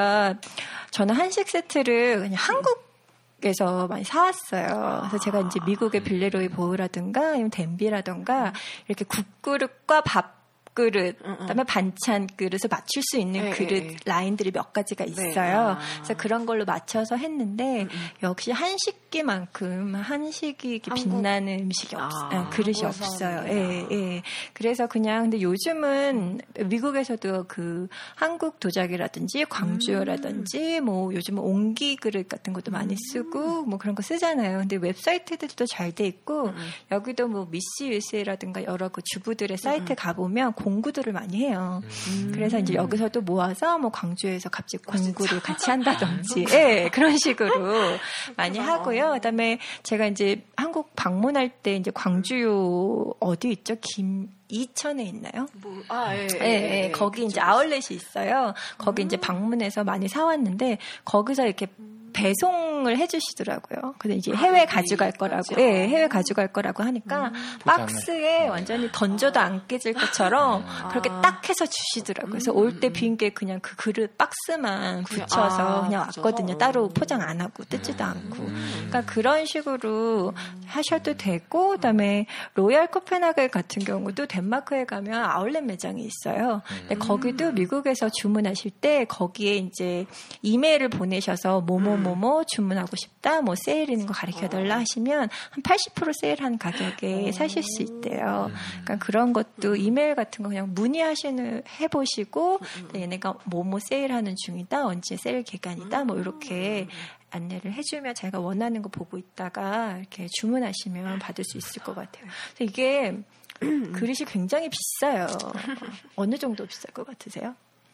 저는 한식 세트를 그냥 한국에서 많이 사왔어요. 그래서 제가 이제 미국의 빌레로이 보흐라든가 아니면 덴비라든가 이렇게 국그릇과 밥그릇, 그다음에 반찬 그릇을 맞출 수 있는 그릇 라인들이 몇 가지가 있어요. 그래서 그런 걸로 맞춰서 했는데 역시 한식기만큼 한식이 빛나는 음식이 그릇이 없어요. 예. 그래서 그냥 근데 요즘은 미국에서도 그 한국 도자기라든지 광주어라든지 뭐 요즘은 옹기 그릇 같은 것도 많이 쓰고 뭐 그런 거 쓰잖아요. 근데 웹사이트들도 잘 돼 있고 여기도 뭐 미시 USA라든가 여러 그 주부들의 사이트 가보면 봉구들을 많이 해요. 그래서 이제 여기서도 모아서 뭐 광주에서 갑자기 공구를 같이 한다든지, 예, 그런 식으로 많이 하고요. 그다음에 제가 이제 한국 방문할 때 이제 광주요 어디 있죠? 이천에 있나요? 예, 거기 이제 아울렛이 있어요. 거기 이제 방문해서 많이 사왔는데 거기서 이렇게 배송을 해주시더라고요. 근데 이제 해외 가져갈 거라고, 예, 해외 가져갈 거라고 하니까 박스에 완전히 던져도 안 깨질 것처럼 그렇게 딱 해서 주시더라고요. 그래서 올 때 비행기에 그냥 그 그릇 박스만 붙여서 그냥 왔거든요. 따로 포장 안 하고 뜯지도 않고. 그러니까 그런 식으로 하셔도 되고, 그다음에 로얄 코펜하겐 같은 경우도 덴마크에 가면 아울렛 매장이 있어요. 근데 거기도 미국에서 주문하실 때 거기에 이제 이메일을 보내셔서 뭐뭐 주문하고 싶다, 뭐 세일 있는 거 가르쳐달라 하시면 한 80% 세일한 가격에 사실 수 있대요. 그러니까 그런 것도 이메일 같은 거 그냥 해보시고 얘네가 뭐뭐 세일하는 중이다, 언제 세일 기간이다, 뭐 이렇게 안내를 해주면 자기가 원하는 거 보고 있다가 이렇게 주문하시면 받을 수 있을 것 같아요. 그래서 이게 그릇이 굉장히 비싸요. 어느 정도 비쌀 것 같으세요?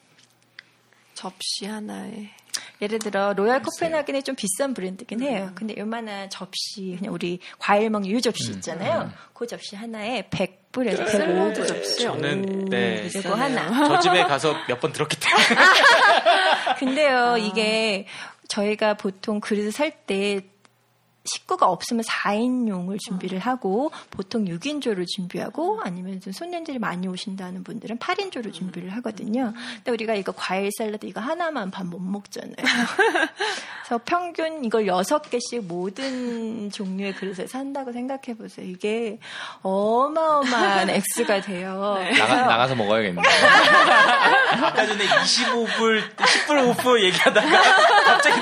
접시 하나에. 예를 들어 로얄 코펜하겐이 좀 비싼 브랜드긴 해요. 근데 요만한 접시, 그냥 우리 과일 먹는 요 접시 있잖아요. 그 접시 하나에 100불에서 105불 접시. 저는 네. 그리고 하나. 저 집에 가서 몇 번 들었기 때문에. 근데요, 이게 저희가 보통 그릇을 살 때 식구가 없으면 4인용을 준비를 하고 보통 6인조를 준비하고 아니면 좀 손님들이 많이 오신다는 분들은 8인조를 준비를 하거든요. 근데 우리가 이거 과일 샐러드 이거 하나만 밥 못 먹잖아요. 그래서 평균 이걸 6개씩 모든 종류의 그릇을 산다고 생각해 보세요. 이게 어마어마한 액수가 돼요. 나가서 먹어야겠네요. 아까 전에 25불, 10불 오프 얘기하다가 갑자기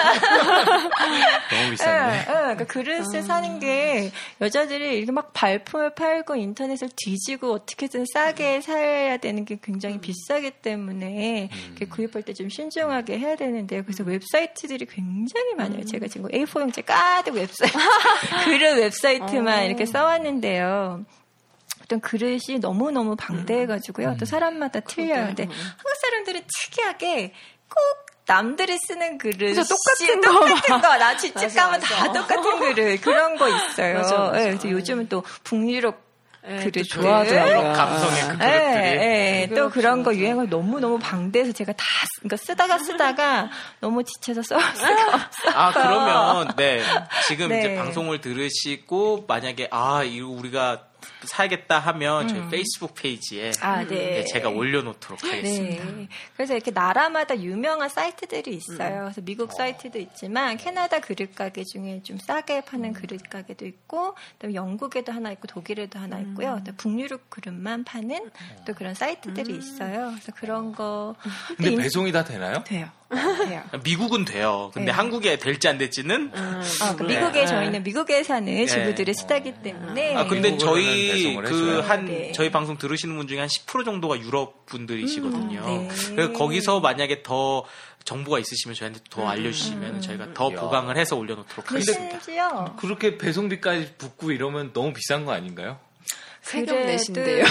너무 비싼데. 그러니까 그릇을 사는 게 여자들이 이렇게 막 발품을 팔고 인터넷을 뒤지고 어떻게든 싸게 사야 되는 게 굉장히 비싸기 때문에 이렇게 구입할 때 좀 신중하게 해야 되는데요. 그래서 웹사이트들이 굉장히 많아요. 제가 지금 A4 용지 가득 웹사이트, 그릇 웹사이트만 이렇게 써왔는데요. 어떤 그릇이 너무너무 방대해가지고요. 또 사람마다 틀려요. 근데 한국 사람들은 특이하게 꼭 남들이 쓰는 그릇이 똑같은 거. 나 지집 가면 다 똑같은 그릇. 그런 거 있어요. 맞아. 네, 그래서 요즘은 또 북유럽 그릇 좋아하더라고요. 감성의 그 그릇들이. 네, 또 그런 거 유행을 너무너무 방대해서 제가 다 그러니까 쓰다가 너무 지쳐서 쓸 수가 없어요. 그러면 네. 지금 네. 이제 방송을 들으시고 만약에 이거 우리가 사야겠다 하면 저희 페이스북 페이지에 네. 제가 올려놓도록 하겠습니다. 네. 그래서 이렇게 나라마다 유명한 사이트들이 있어요. 그래서 미국 사이트도 있지만 캐나다 그릇 가게 중에 좀 싸게 파는 그릇 가게도 있고, 또 영국에도 하나 있고 독일에도 하나 있고요. 또 북유럽 그릇만 파는 또 그런 사이트들이 있어요. 그래서 그런 거. 근데 배송이 다 되나요? 돼요. 미국은 돼요. 근데 네. 한국에 될지 안 될지는 그러니까 미국에 저희는 미국에 사는 주부들의 수다기 때문에. 근데 저희 배송을 저희 방송 들으시는 분 중에 한 10% 정도가 유럽 분들이시거든요. 네. 그래서 거기서 만약에 더 정보가 있으시면 저희한테 더 알려주시면 저희가 더 보강을 해서 올려놓도록 하겠습니다. 심지어 그렇게 배송비까지 붙고 이러면 너무 비싼 거 아닌가요? 세금 내신대요.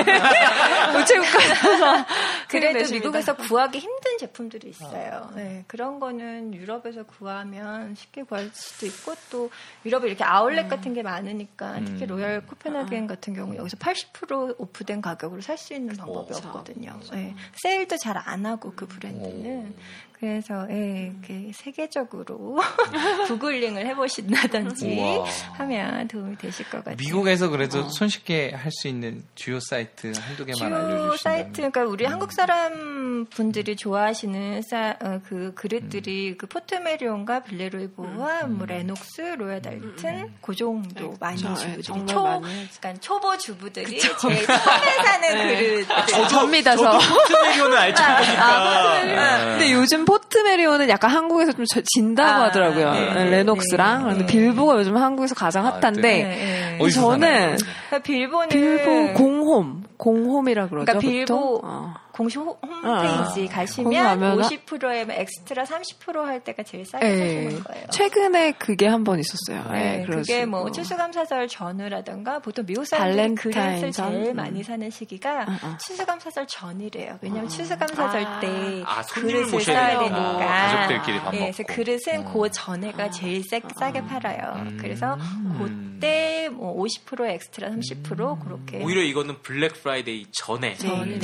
우체국가에서 그래도 미국에서 구하기 힘든 제품들이 있어요. 네, 그런 거는 유럽에서 구하면 쉽게 구할 수도 있고, 또 유럽에 이렇게 아울렛 같은 게 많으니까 특히 로얄 코펜하겐 같은 경우 여기서 80% 오프된 가격으로 살 수 있는 방법이 없거든요. 네, 세일도 잘 안 하고 그 브랜드는. 그래서 이렇게 세계적으로 구글링을 해보신다든지 우와. 하면 도움이 되실 것 같아요. 미국에서 그래도 손쉽게 할 수 있는 주요 사이트 한두 개만 주요 알려주시면. 사이트, 그러니까 우리 한국 사람 분들이 좋아하시는 그 그릇들이 그 포트메리온과 빌레로이보와 뭐 레녹스, 로얄 달튼 그 정도 많이 주부들이 그러니까 초보 주부들이 제일 처음에 사는 그릇. 접니다. 저도 포트메리온은 알죠. 근데 요즘 포트메리온은 약간 한국에서 좀 진다고 하더라고요. 레녹스랑. 그런데 빌보가 요즘 한국에서 가장 핫한데 어디서 저는 빌보는 빌보 공홈이라 그러죠. 그러니까 빌보 공식 홈페이지 가시면 가면 50%에 엑스트라 30% 할 때가 제일 싸게 사시는 거예요. 최근에 그게 한 번 있었어요. 네, 그게 뭐 추수감사절 전후라든가 보통 미국 사람들이 그릇을 제일 많이 사는 시기가 추수감사절 전이래요. 왜냐하면 추수감사절 때 그릇을 써야 되니까. 가족들끼리 밥 먹고. 그래서 그릇은 그 전에가 제일 싸게 팔아요. 그래서 그때 뭐 50% 엑스트라 30% 그렇게. 오히려 이거는 블랙 프라이데이 전에.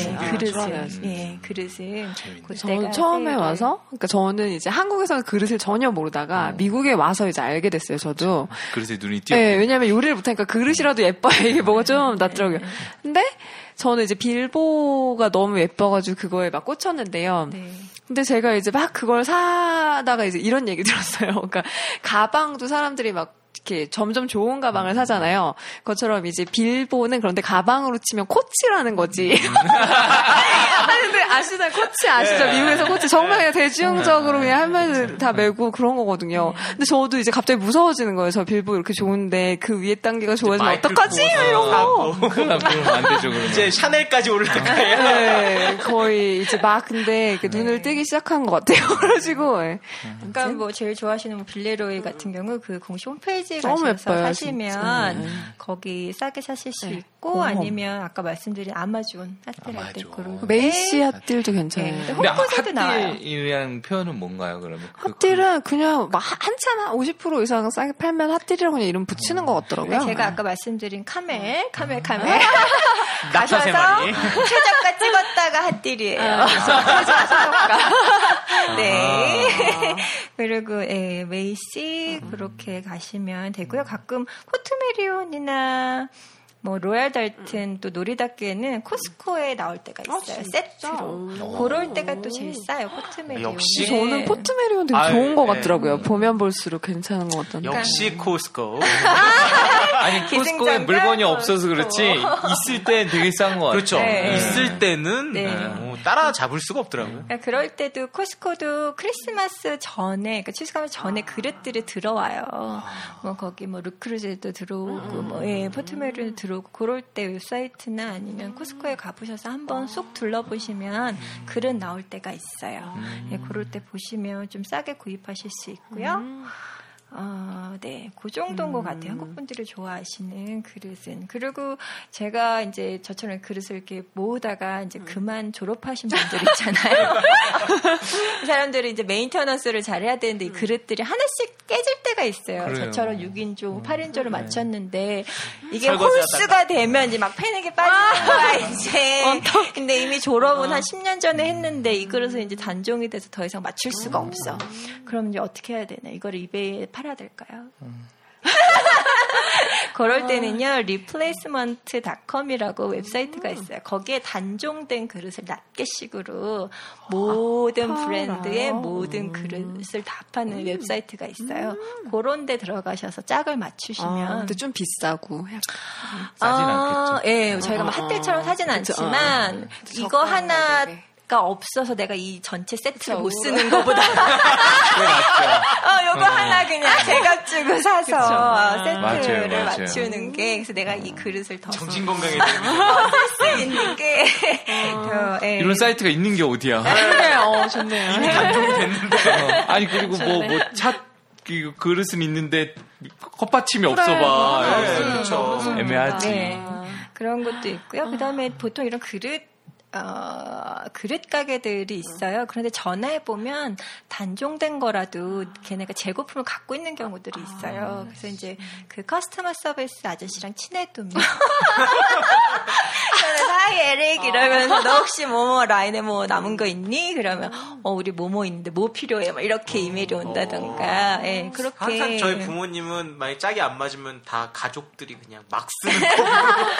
그릇은 저는 처음에 와서, 그러니까 저는 이제 한국에서는 그릇을 전혀 모르다가 미국에 와서 이제 알게 됐어요. 저도 그릇에 눈이 띄었고. 네, 왜냐면 요리를 못하니까 그릇이라도 예뻐야 이게 뭐가 좀 낫더라고요. 근데 저는 이제 빌보가 너무 예뻐가지고 그거에 막 꽂혔는데요. 네. 근데 제가 이제 막 그걸 사다가 이제 이런 얘기 들었어요. 그러니까 가방도 사람들이 막 이렇게 점점 좋은 가방을 사잖아요. 그것처럼 이제 빌보는 그런데 가방으로 치면 코치라는 거지. 근데 아시잖아요. 코치 아시죠? 네. 미국에서 코치 정말 그냥 대중적으로 그냥 하면 다 메고 그런 거거든요. 근데 저도 이제 갑자기 무서워지는 거예요. 저 빌보 이렇게 좋은데 그 위에 단계가 좋아지면 어떡하지? 이런 거. 그럼 안 되죠. 그러면. 이제 샤넬까지 오를 때까지. 네, 거의 이제 막 근데 눈을 뜨기 시작한 것 같아요. 그래가지고. 그러니까 뭐 제일 좋아하시는 뭐 빌레로이 같은 경우 그 공식 홈페이지 너무 가셔서 예뻐요, 사시면 거기 싸게 사실 수 있고 아니면 아까 말씀드린 아마존 핫딜할 때 그런 메이시 핫딜도 괜찮아요. 네, 홍보에서도 나와요. 핫딜이라는 표현은 뭔가요? 그러면 핫딜은 그냥 막 한참 50% 이상 싸게 팔면 핫딜이라고 그냥 이름 붙이는 것 같더라고요. 제가 아까 말씀드린 카멜 낙타 세 마리 최저가 찍었다가 핫딜이에요. 네. 그리고 메이시 그렇게 가시면 되고요. 가끔 포트메리온이나 뭐 로얄 달튼 또 노리다케는 코스코에 나올 때가 있어요. 세트로. 그럴 때가 또 제일 싸요. 포트메리온. 역시 저는 포트메리온 되게 좋은 것 같더라고요. 보면 볼수록 괜찮은 것 같던데. 역시 코스코. 아니 코스코에 물건이 없어서 그렇지 있을 땐 되게 싼 것 같아요. 그렇죠. 네. 있을 때는 따라잡을 수가 없더라고요. 그러니까 그럴 때도 코스코도 크리스마스 전에, 그러니까 추수감사절 전에 그릇들이 들어와요. 뭐 거기 뭐 루크루제도 들어오고 뭐 포트메리온도 들어오고 그럴 때 웹사이트나 아니면 코스코에 가보셔서 한번 쏙 둘러보시면 그릇 나올 때가 있어요. 그럴 때 보시면 좀 싸게 구입하실 수 있고요. 네, 그 정도인 것 같아요. 한국 분들이 좋아하시는 그릇은. 그리고 제가 이제 저처럼 그릇을 이렇게 모으다가 이제 그만 졸업하신 분들 있잖아요. 그 사람들이 이제 메인터넌스를 잘해야 되는데 이 그릇들이 하나씩 깨질 때가 있어요. 그래요. 저처럼 6인조, 8인조를 맞췄는데 이게 홀수가 되면 이제 막 패닉에 빠지는 거야, 이제. 근데 이미 졸업은 한 10년 전에 했는데 이 그릇은 이제 단종이 돼서 더 이상 맞출 수가 없어. 그럼 이제 어떻게 해야 되나? 이거를 이베이에 팔아야 될까요? 그럴 때는요, replacement.com이라고 웹사이트가 있어요. 거기에 단종된 그릇을 낱개씩으로 모든 브랜드의 모든 그릇을 다 파는 웹사이트가 있어요. 그런 데 들어가셔서 짝을 맞추시면. 근데 좀 비싸고. 싸진 않겠죠. 예, 저희가 막 핫딜처럼 사진 않지만, 이거 하나, 가 없어서 내가 이 전체 세트를 못 쓰는 것보다 요거 하나 그냥 제값 주고 사서 세트를 맞추는 게 그래서 내가 이 그릇을 더 정신 건강에 쓸 수 있는 게 이런 사이트가 있는 게 어디야? 좋네요. 이미 단종이 됐는데 아니 그리고 차 그릇은 있는데 컵받침이 없어 봐. 그렇죠. 애매하지. 네. 그런 것도 있고요. 그다음에 보통 이런 그릇 가게들이 있어요. 그런데 전화해보면 단종된 거라도 걔네가 재고품을 갖고 있는 경우들이 있어요. 그래서 이제 그 커스터머 서비스 아저씨랑 친해두면 하이 에릭 이러면서 너 혹시 뭐뭐 라인에 뭐 남은 거 있니? 그러면 우리 뭐뭐 있는데 뭐 필요해? 막 이렇게 이메일이 온다던가. 예, 그렇게. 항상 저희 부모님은 만약 짝이 안 맞으면 다 가족들이 그냥 막 쓰는 거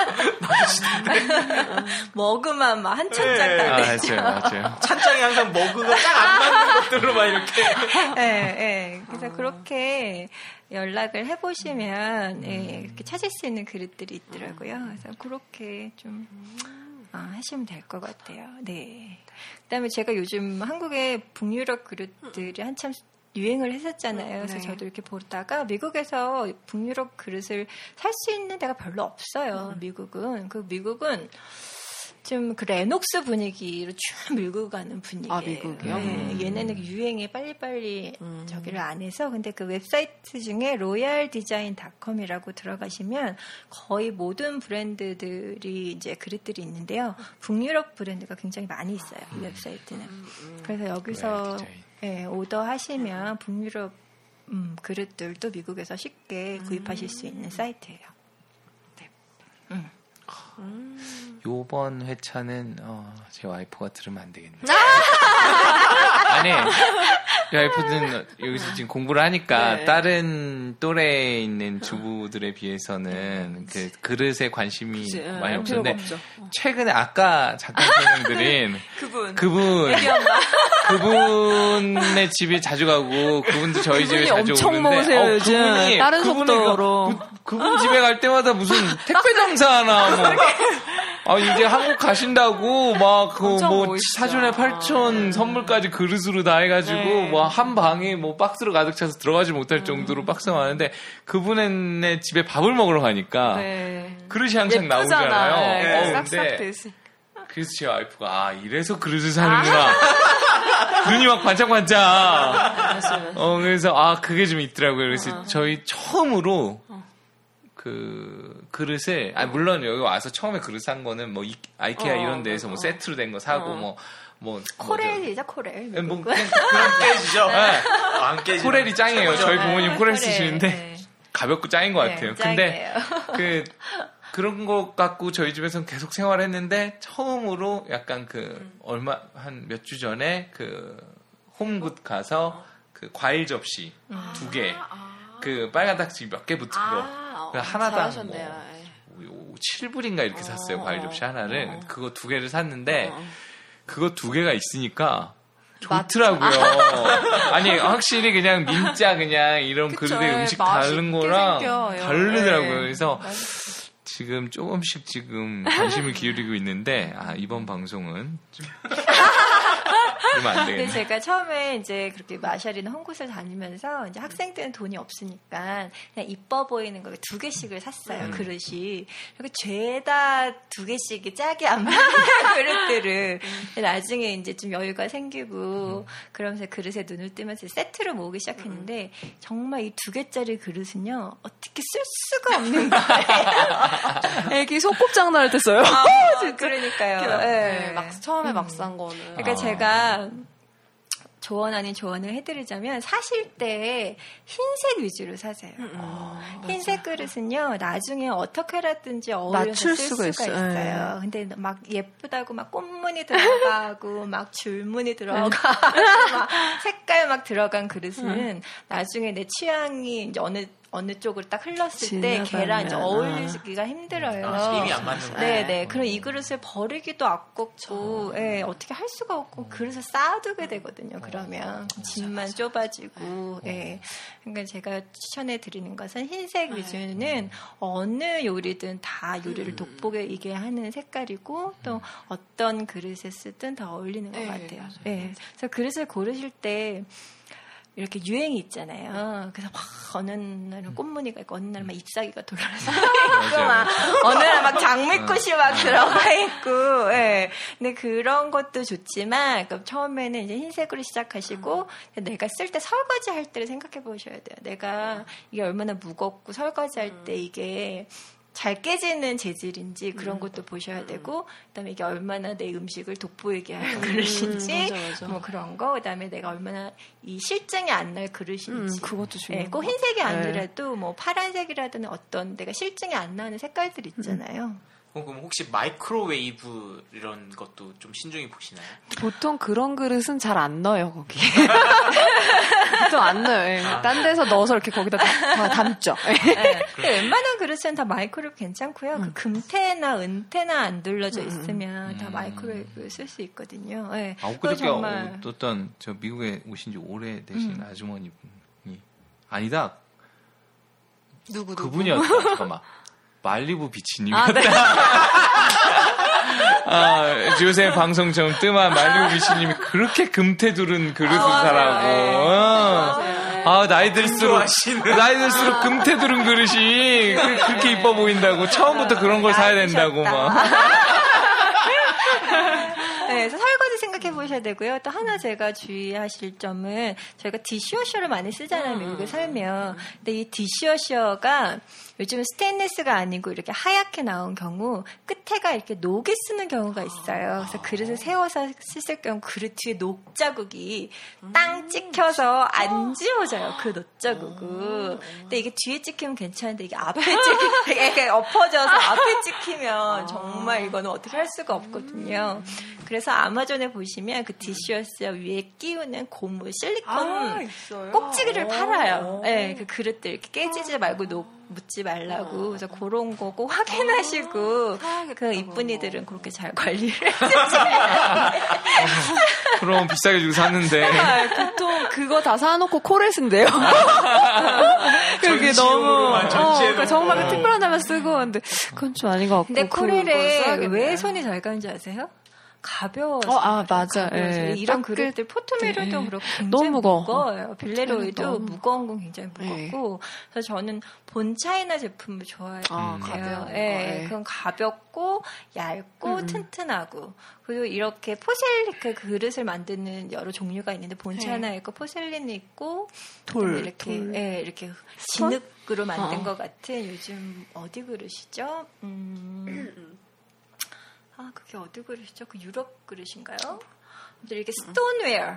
맞으시던데. 머그만 막 한 천장 다 되죠. 맞아요. 찬장에 항상 머그가 짝 안 맞는 것들로 막 이렇게. 그래서 그렇게 연락을 해보시면 이렇게 찾을 수 있는 그릇들이 있더라고요. 그래서 그렇게 좀 하시면 될 것 같아요. 네. 그다음에 제가 요즘 한국의 북유럽 그릇들이 한참 유행을 했었잖아요. 그래서 저도 이렇게 보다가 미국에서 북유럽 그릇을 살 수 있는 데가 별로 없어요. 미국은. 좀 그 레녹스 분위기로 쭉 밀고 가는 분위기예요. 아, 미국이요? 네, 얘네는 유행에 빨리빨리 저기를 안 해서 근데 그 웹사이트 중에 royaldesign.com이라고 들어가시면 거의 모든 브랜드들이 이제 그릇들이 있는데요. 북유럽 브랜드가 굉장히 많이 있어요. 이 웹사이트는. 그래서 여기서 오더하시면 북유럽 그릇들도 미국에서 쉽게 구입하실 수 있는 사이트예요. 요번 회차는 제 와이프가 들으면 안 되겠네. 아니, 와이프는 여기서 지금 공부를 하니까 네. 다른 또래에 있는 주부들에 비해서는 그 그릇에 관심이 그치, 많이 알 없었는데 필요가 없죠. 최근에 아까 잠깐 설명드린 그분 그분의 집에 자주 가고 그분도 저희 집에 그분이 자주 엄청 오는데 먹으세요, 요즘. 다른 그분이 속도로. 그분 집에 갈 때마다 무슨 택배 장사하나 뭐 이제 한국 가신다고 막 그 엄청 뭐 멋있어. 사전에 8,000 선물까지 그릇으로 다 해가지고 네. 뭐 한 방에 뭐 박스로 가득 차서 들어가지 못할 정도로 박스가 많은데 그분의 집에 밥을 먹으러 가니까 네. 그릇이 항상 예쁘잖아. 나오잖아요. 네, 근데 싹싹 돼 있으니까. 그래서 제 와이프가 이래서 그릇을 사는구나. 눈이 막 반짝반짝. 그래서 그게 좀 있더라고요. 그래서 저희 처음으로 그 그릇을 물론 여기 와서 처음에 그릇 산 거는 뭐 아이케아 이런 데에서 뭐 세트로 된 거 사고 뭐 코렐이죠, 코렐. 뭐 그럼 깨지죠? 안 깨지죠? 코렐이 짱이에요. 저희 부모님 코렐 코렐, 쓰시는데 네. 가볍고 짱인 것 같아요. 짱이에요. 근데 그런 거 갖고 저희 집에서는 계속 생활했는데 처음으로 약간 한 몇 주 전에 그 홈굿 가서 그 과일 접시 2개 그 빨간 닥치 몇 개 붙은 거 하나당 잘하셨네요. 뭐 7불인가 이렇게 샀어요. 과일 접시 하나를. 그거 2개를 샀는데 그거 2개가 있으니까 좋더라고요. 아니 확실히 그냥 민자 그냥 이런 그쵸, 그릇에 음식 맛있게 다른 거랑 생겨요. 다르더라고요. 네. 그래서 지금 조금씩 관심을 기울이고 있는데 이번 방송은 좀 그러면 안 근데 되겠네. 제가 처음에 이제 그렇게 마샬이나 홈굿을 다니면서 이제 학생들은 돈이 없으니까 그냥 이뻐 보이는 거 2개씩을 샀어요. 그릇이. 그리고 죄다 2개씩이 짝이 안 맞는 그릇들을 나중에 이제 좀 여유가 생기고 그러면서 그릇에 눈을 뜨면서 세트로 모으기 시작했는데 정말 이 2개짜리 그릇은요 어떻게 쓸 수가 없는 거예요. 애기 소꿉장난할 때 써요. 그러니까요. 네. 처음에 막 산 거는. 그러니까 제가 조언 아닌 조언을 해드리자면 사실 때 흰색 위주로 사세요. 흰색 그릇은요 나중에 어떻게라든지 어울려서 맞출 쓸 수가 수가 있어요. 있어요. 근데 막 예쁘다고 막 꽃무늬 들어가고 막 줄무늬 들어가고 막 색깔 막 들어간 그릇은 나중에 내 취향이 이제 어느 쪽으로 딱 흘렀을 때 걔랑 이제 어울리기가 힘들어요. 힘이 안 맞는 거. 네네. 그럼 이 그릇을 버리기도 아깝고, 예, 어떻게 할 수가 없고, 그릇을 쌓아두게 되거든요. 그러면 집만 좁아지고, 예. 그러니까 제가 추천해 드리는 것은 흰색 위주는 어느 요리든 다 요리를 돋보이게 하는 색깔이고, 또 어떤 그릇에 쓰든 다 어울리는 것 같아요. 예. 그래서 그릇을 고르실 때 이렇게 유행이 있잖아요. 그래서 막 어느 날은 꽃무늬가 있고 어느 날은 막 잎사귀가 돌아서 있고 막 어느 날 막 장미꽃이 막 들어가 있고, 예. 근데 그런 것도 좋지만 그러니까 처음에는 이제 흰색으로 시작하시고 내가 쓸 때 설거지 할 때를 생각해 보셔야 돼요. 내가 이게 얼마나 무겁고 설거지 할 때 이게 잘 깨지는 재질인지 그런 것도 보셔야 되고, 그다음에 이게 얼마나 내 음식을 돋보이게 할 그릇인지, 맞아. 뭐 그런 거, 그다음에 내가 얼마나 이 실증이 안 날 그릇인지. 그것도 중요해요. 꼭 흰색이 아니라도 뭐 파란색이라든 어떤 내가 실증이 안 나는 색깔들 있잖아요. 그럼 혹시 마이크로웨이브 이런 것도 좀 신중히 보시나요? 보통 그런 그릇은 잘 안 넣어요, 거기. 보통 안 넣어요. 예. 딴 데서 넣어서 이렇게 거기다 담죠. 네. 근데 웬만한 그릇은 다 마이크로웨이브 괜찮고요. 그 금태나 은태나 안 둘러져 있으면 다 마이크로웨이브 쓸 수 있거든요. 네. 엊그저께 정말 어떤 저 미국에 오신 지 오래되신 아주머니 분이 아니다. 누구? 그분이었다. 잠깐만. 말리부 비치님이었다. 네. 요새 방송 좀 뜸한 말리부 비치님이 그렇게 금태 두른 그릇을 사라고. 나이 들수록 금태 두른 그릇이 그렇게 이뻐 보인다고. 처음부터 그런 걸 사야 된다고 막. 해보셔야 되고요. 또 하나 제가 주의하실 점은 저희가 디시워셔를 많이 쓰잖아요. 미국에 살면. 근데 이 디시워셔가 요즘은 스테인리스가 아니고 이렇게 하얗게 나온 경우 끝에가 이렇게 녹이 쓰는 경우가 있어요. 그래서 그릇을 세워서 씻을 경우 그릇 뒤에 녹 자국이 땅 찍혀서 안 지워져요. 그 녹 자국은. 근데 이게 뒤에 찍히면 괜찮은데 이게 앞에 이렇게 엎어져서 앞에 찍히면 정말 이거는 어떻게 할 수가 없거든요. 그래서 아마존에 보시면 그 디시워셔 위에 끼우는 고무 실리콘 꼭지기를 팔아요. 네, 그 그릇들 이렇게 깨지지 말고 묻지 말라고. 그래서 그런 거 꼭 확인하시고 그 이쁜이들은 그렇게 잘 관리를 해주세요. 그럼 비싸게 주고 샀는데. 보통 그거 다 사놓고 코를 쓴대요. 그게 너무 그러니까 정말 특별한 날만 쓰고 근데 그건 좀 아닌 것 같고. 근데 코렐에 왜 손이 잘 가는지 아세요? 가벼워서. 맞아. 예. 이런 그릇들, 포토메론도 그렇고 굉장히 너무 무거워요. 빌레로이도 무거운 건 굉장히 무겁고. 그래서 저는 본 차이나 제품을 좋아해요. 가벼운 거. 예. 그건 가볍고, 얇고, 튼튼하고. 그리고 이렇게 포셀린 그릇을 만드는 여러 종류가 있는데 본 차이나 있고, 포셀린이 있고, 돌. 이렇게 진흙으로 만든 것 같은 요즘 어디 그릇이죠? 그게 어디 그릇이죠? 그 유럽 그릇인가요? 이렇게 스톤웨어.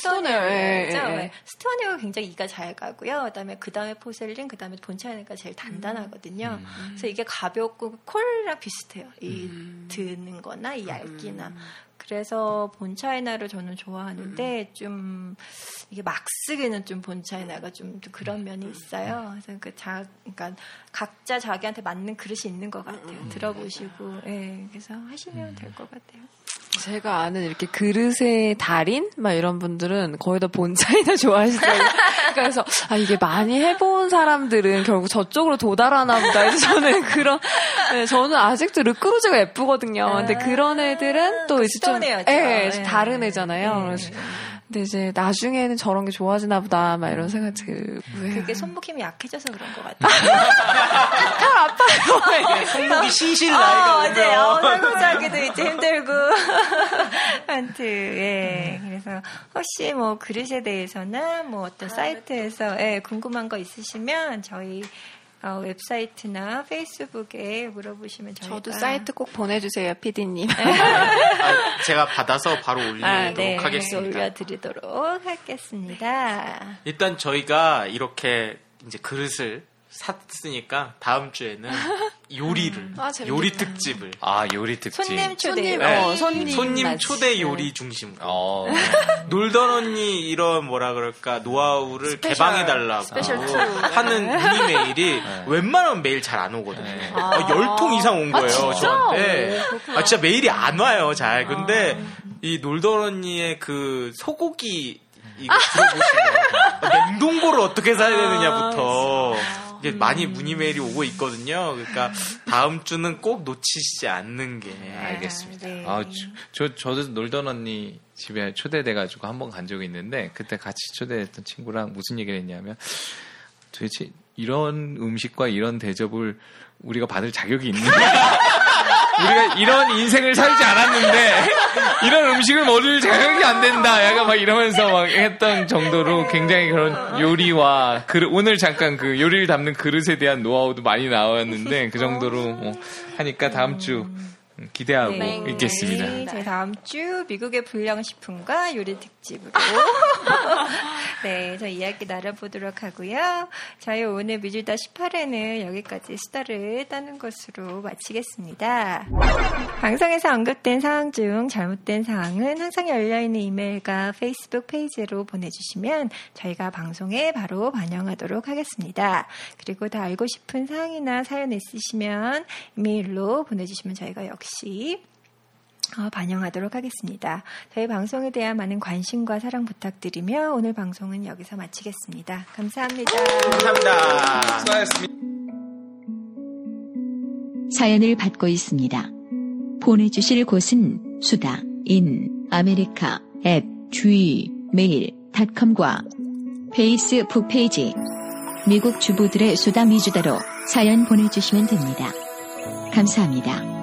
스톤웨어가 굉장히 이가 잘 가고요. 그 다음에 포셀린, 그 다음에 본차이나가 제일 단단하거든요. 그래서 이게 가볍고 콜이랑 비슷해요. 이 드는 거나 이 얇기나. 그래서 본차이나를 저는 좋아하는데 좀 이게 막 쓰기는 좀 본차이나가 좀 그런 면이 있어요. 그래서 그러니까 각자 자기한테 맞는 그릇이 있는 것 같아요. 들어보시고, 그래서 하시면 될 것 같아요. 제가 아는 이렇게 그릇의 달인 막 이런 분들은 거의 다 본차이나 좋아하시더라고요. 그래서 이게 많이 해본 사람들은 결국 저쪽으로 도달하나 보다. 그래서 저는 저는 아직도 르크로제가 예쁘거든요. 근데 그런 애들은 또 이제 좀 다른 애잖아요. 그래서 근데 이제 나중에는 저런 게 좋아지나 보다 막 이런 생각이 들고요. 그게 손목 힘이 약해져서 그런 것 같아요. 팔 아파요. 손목이 시실 나이가 맞아요. 설거지하기도 이제 힘들고. 아무튼 그래서 혹시 뭐 그릇에 대해서나 뭐 어떤 사이트에서 궁금한 거 있으시면 저희 웹사이트나 페이스북에 물어보시면 저희가 저도 사이트 꼭 보내주세요, PD님. 제가 받아서 바로 올리도록 하겠습니다. 올려드리도록 하겠습니다. 일단 저희가 이렇게 이제 그릇을 샀으니까 다음 주에는 요리를 요리 특집을 요리 특집 손님 초대 손님 초대 요리 중심으로 놀던 언니 이런 뭐라 그럴까 노하우를 개방해 달라고 하는 문의 메일이 웬만하면 메일 잘 안 오거든요. 10통 이상 온 거예요. 저한테. 진짜 메일이 안 와요. 잘. 근데 이 놀던 언니의 그 소고기 이거 들어보시면 냉동고를 어떻게 사야 되느냐부터 이게 많이 문의 메일이 오고 있거든요. 그러니까 다음 주는 꼭 놓치시지 않는 게. 알겠습니다. 저도 놀던 언니 집에 초대돼가지고 한번 간 적이 있는데 그때 같이 초대했던 친구랑 무슨 얘기를 했냐면 도대체 이런 음식과 이런 대접을 우리가 받을 자격이 있는가? 우리가 이런 인생을 살지 않았는데 이런 음식을 먹을 자격이 안 된다. 약간 막 이러면서 막 했던 정도로 굉장히 그런 요리와 오늘 잠깐 그 요리를 담는 그릇에 대한 노하우도 많이 나왔는데 그 정도로 하니까 다음 주 기대하고 있겠습니다. 저희 다음 주 미국의 불량식품과 요리 특집으로 저 이야기 나눠보도록 하고요. 저희 오늘 뮤즈다 18회는 여기까지 수다를 떠는 것으로 마치겠습니다. 방송에서 언급된 사항 중 잘못된 사항은 항상 열려있는 이메일과 페이스북 페이지로 보내주시면 저희가 방송에 바로 반영하도록 하겠습니다. 그리고 더 알고 싶은 사항이나 사연 있으시면 이메일로 보내주시면 저희가 역시 반영하도록 하겠습니다. 저희 방송에 대한 많은 관심과 사랑 부탁드리며 오늘 방송은 여기서 마치겠습니다. 감사합니다. 감사합니다. 수고하셨습니다. 사연을 받고 있습니다. 보내주실 곳은 suda@gmail.com과 페이스북 페이지 미국 주부들의 수다 미주다로 사연 보내주시면 됩니다. 감사합니다.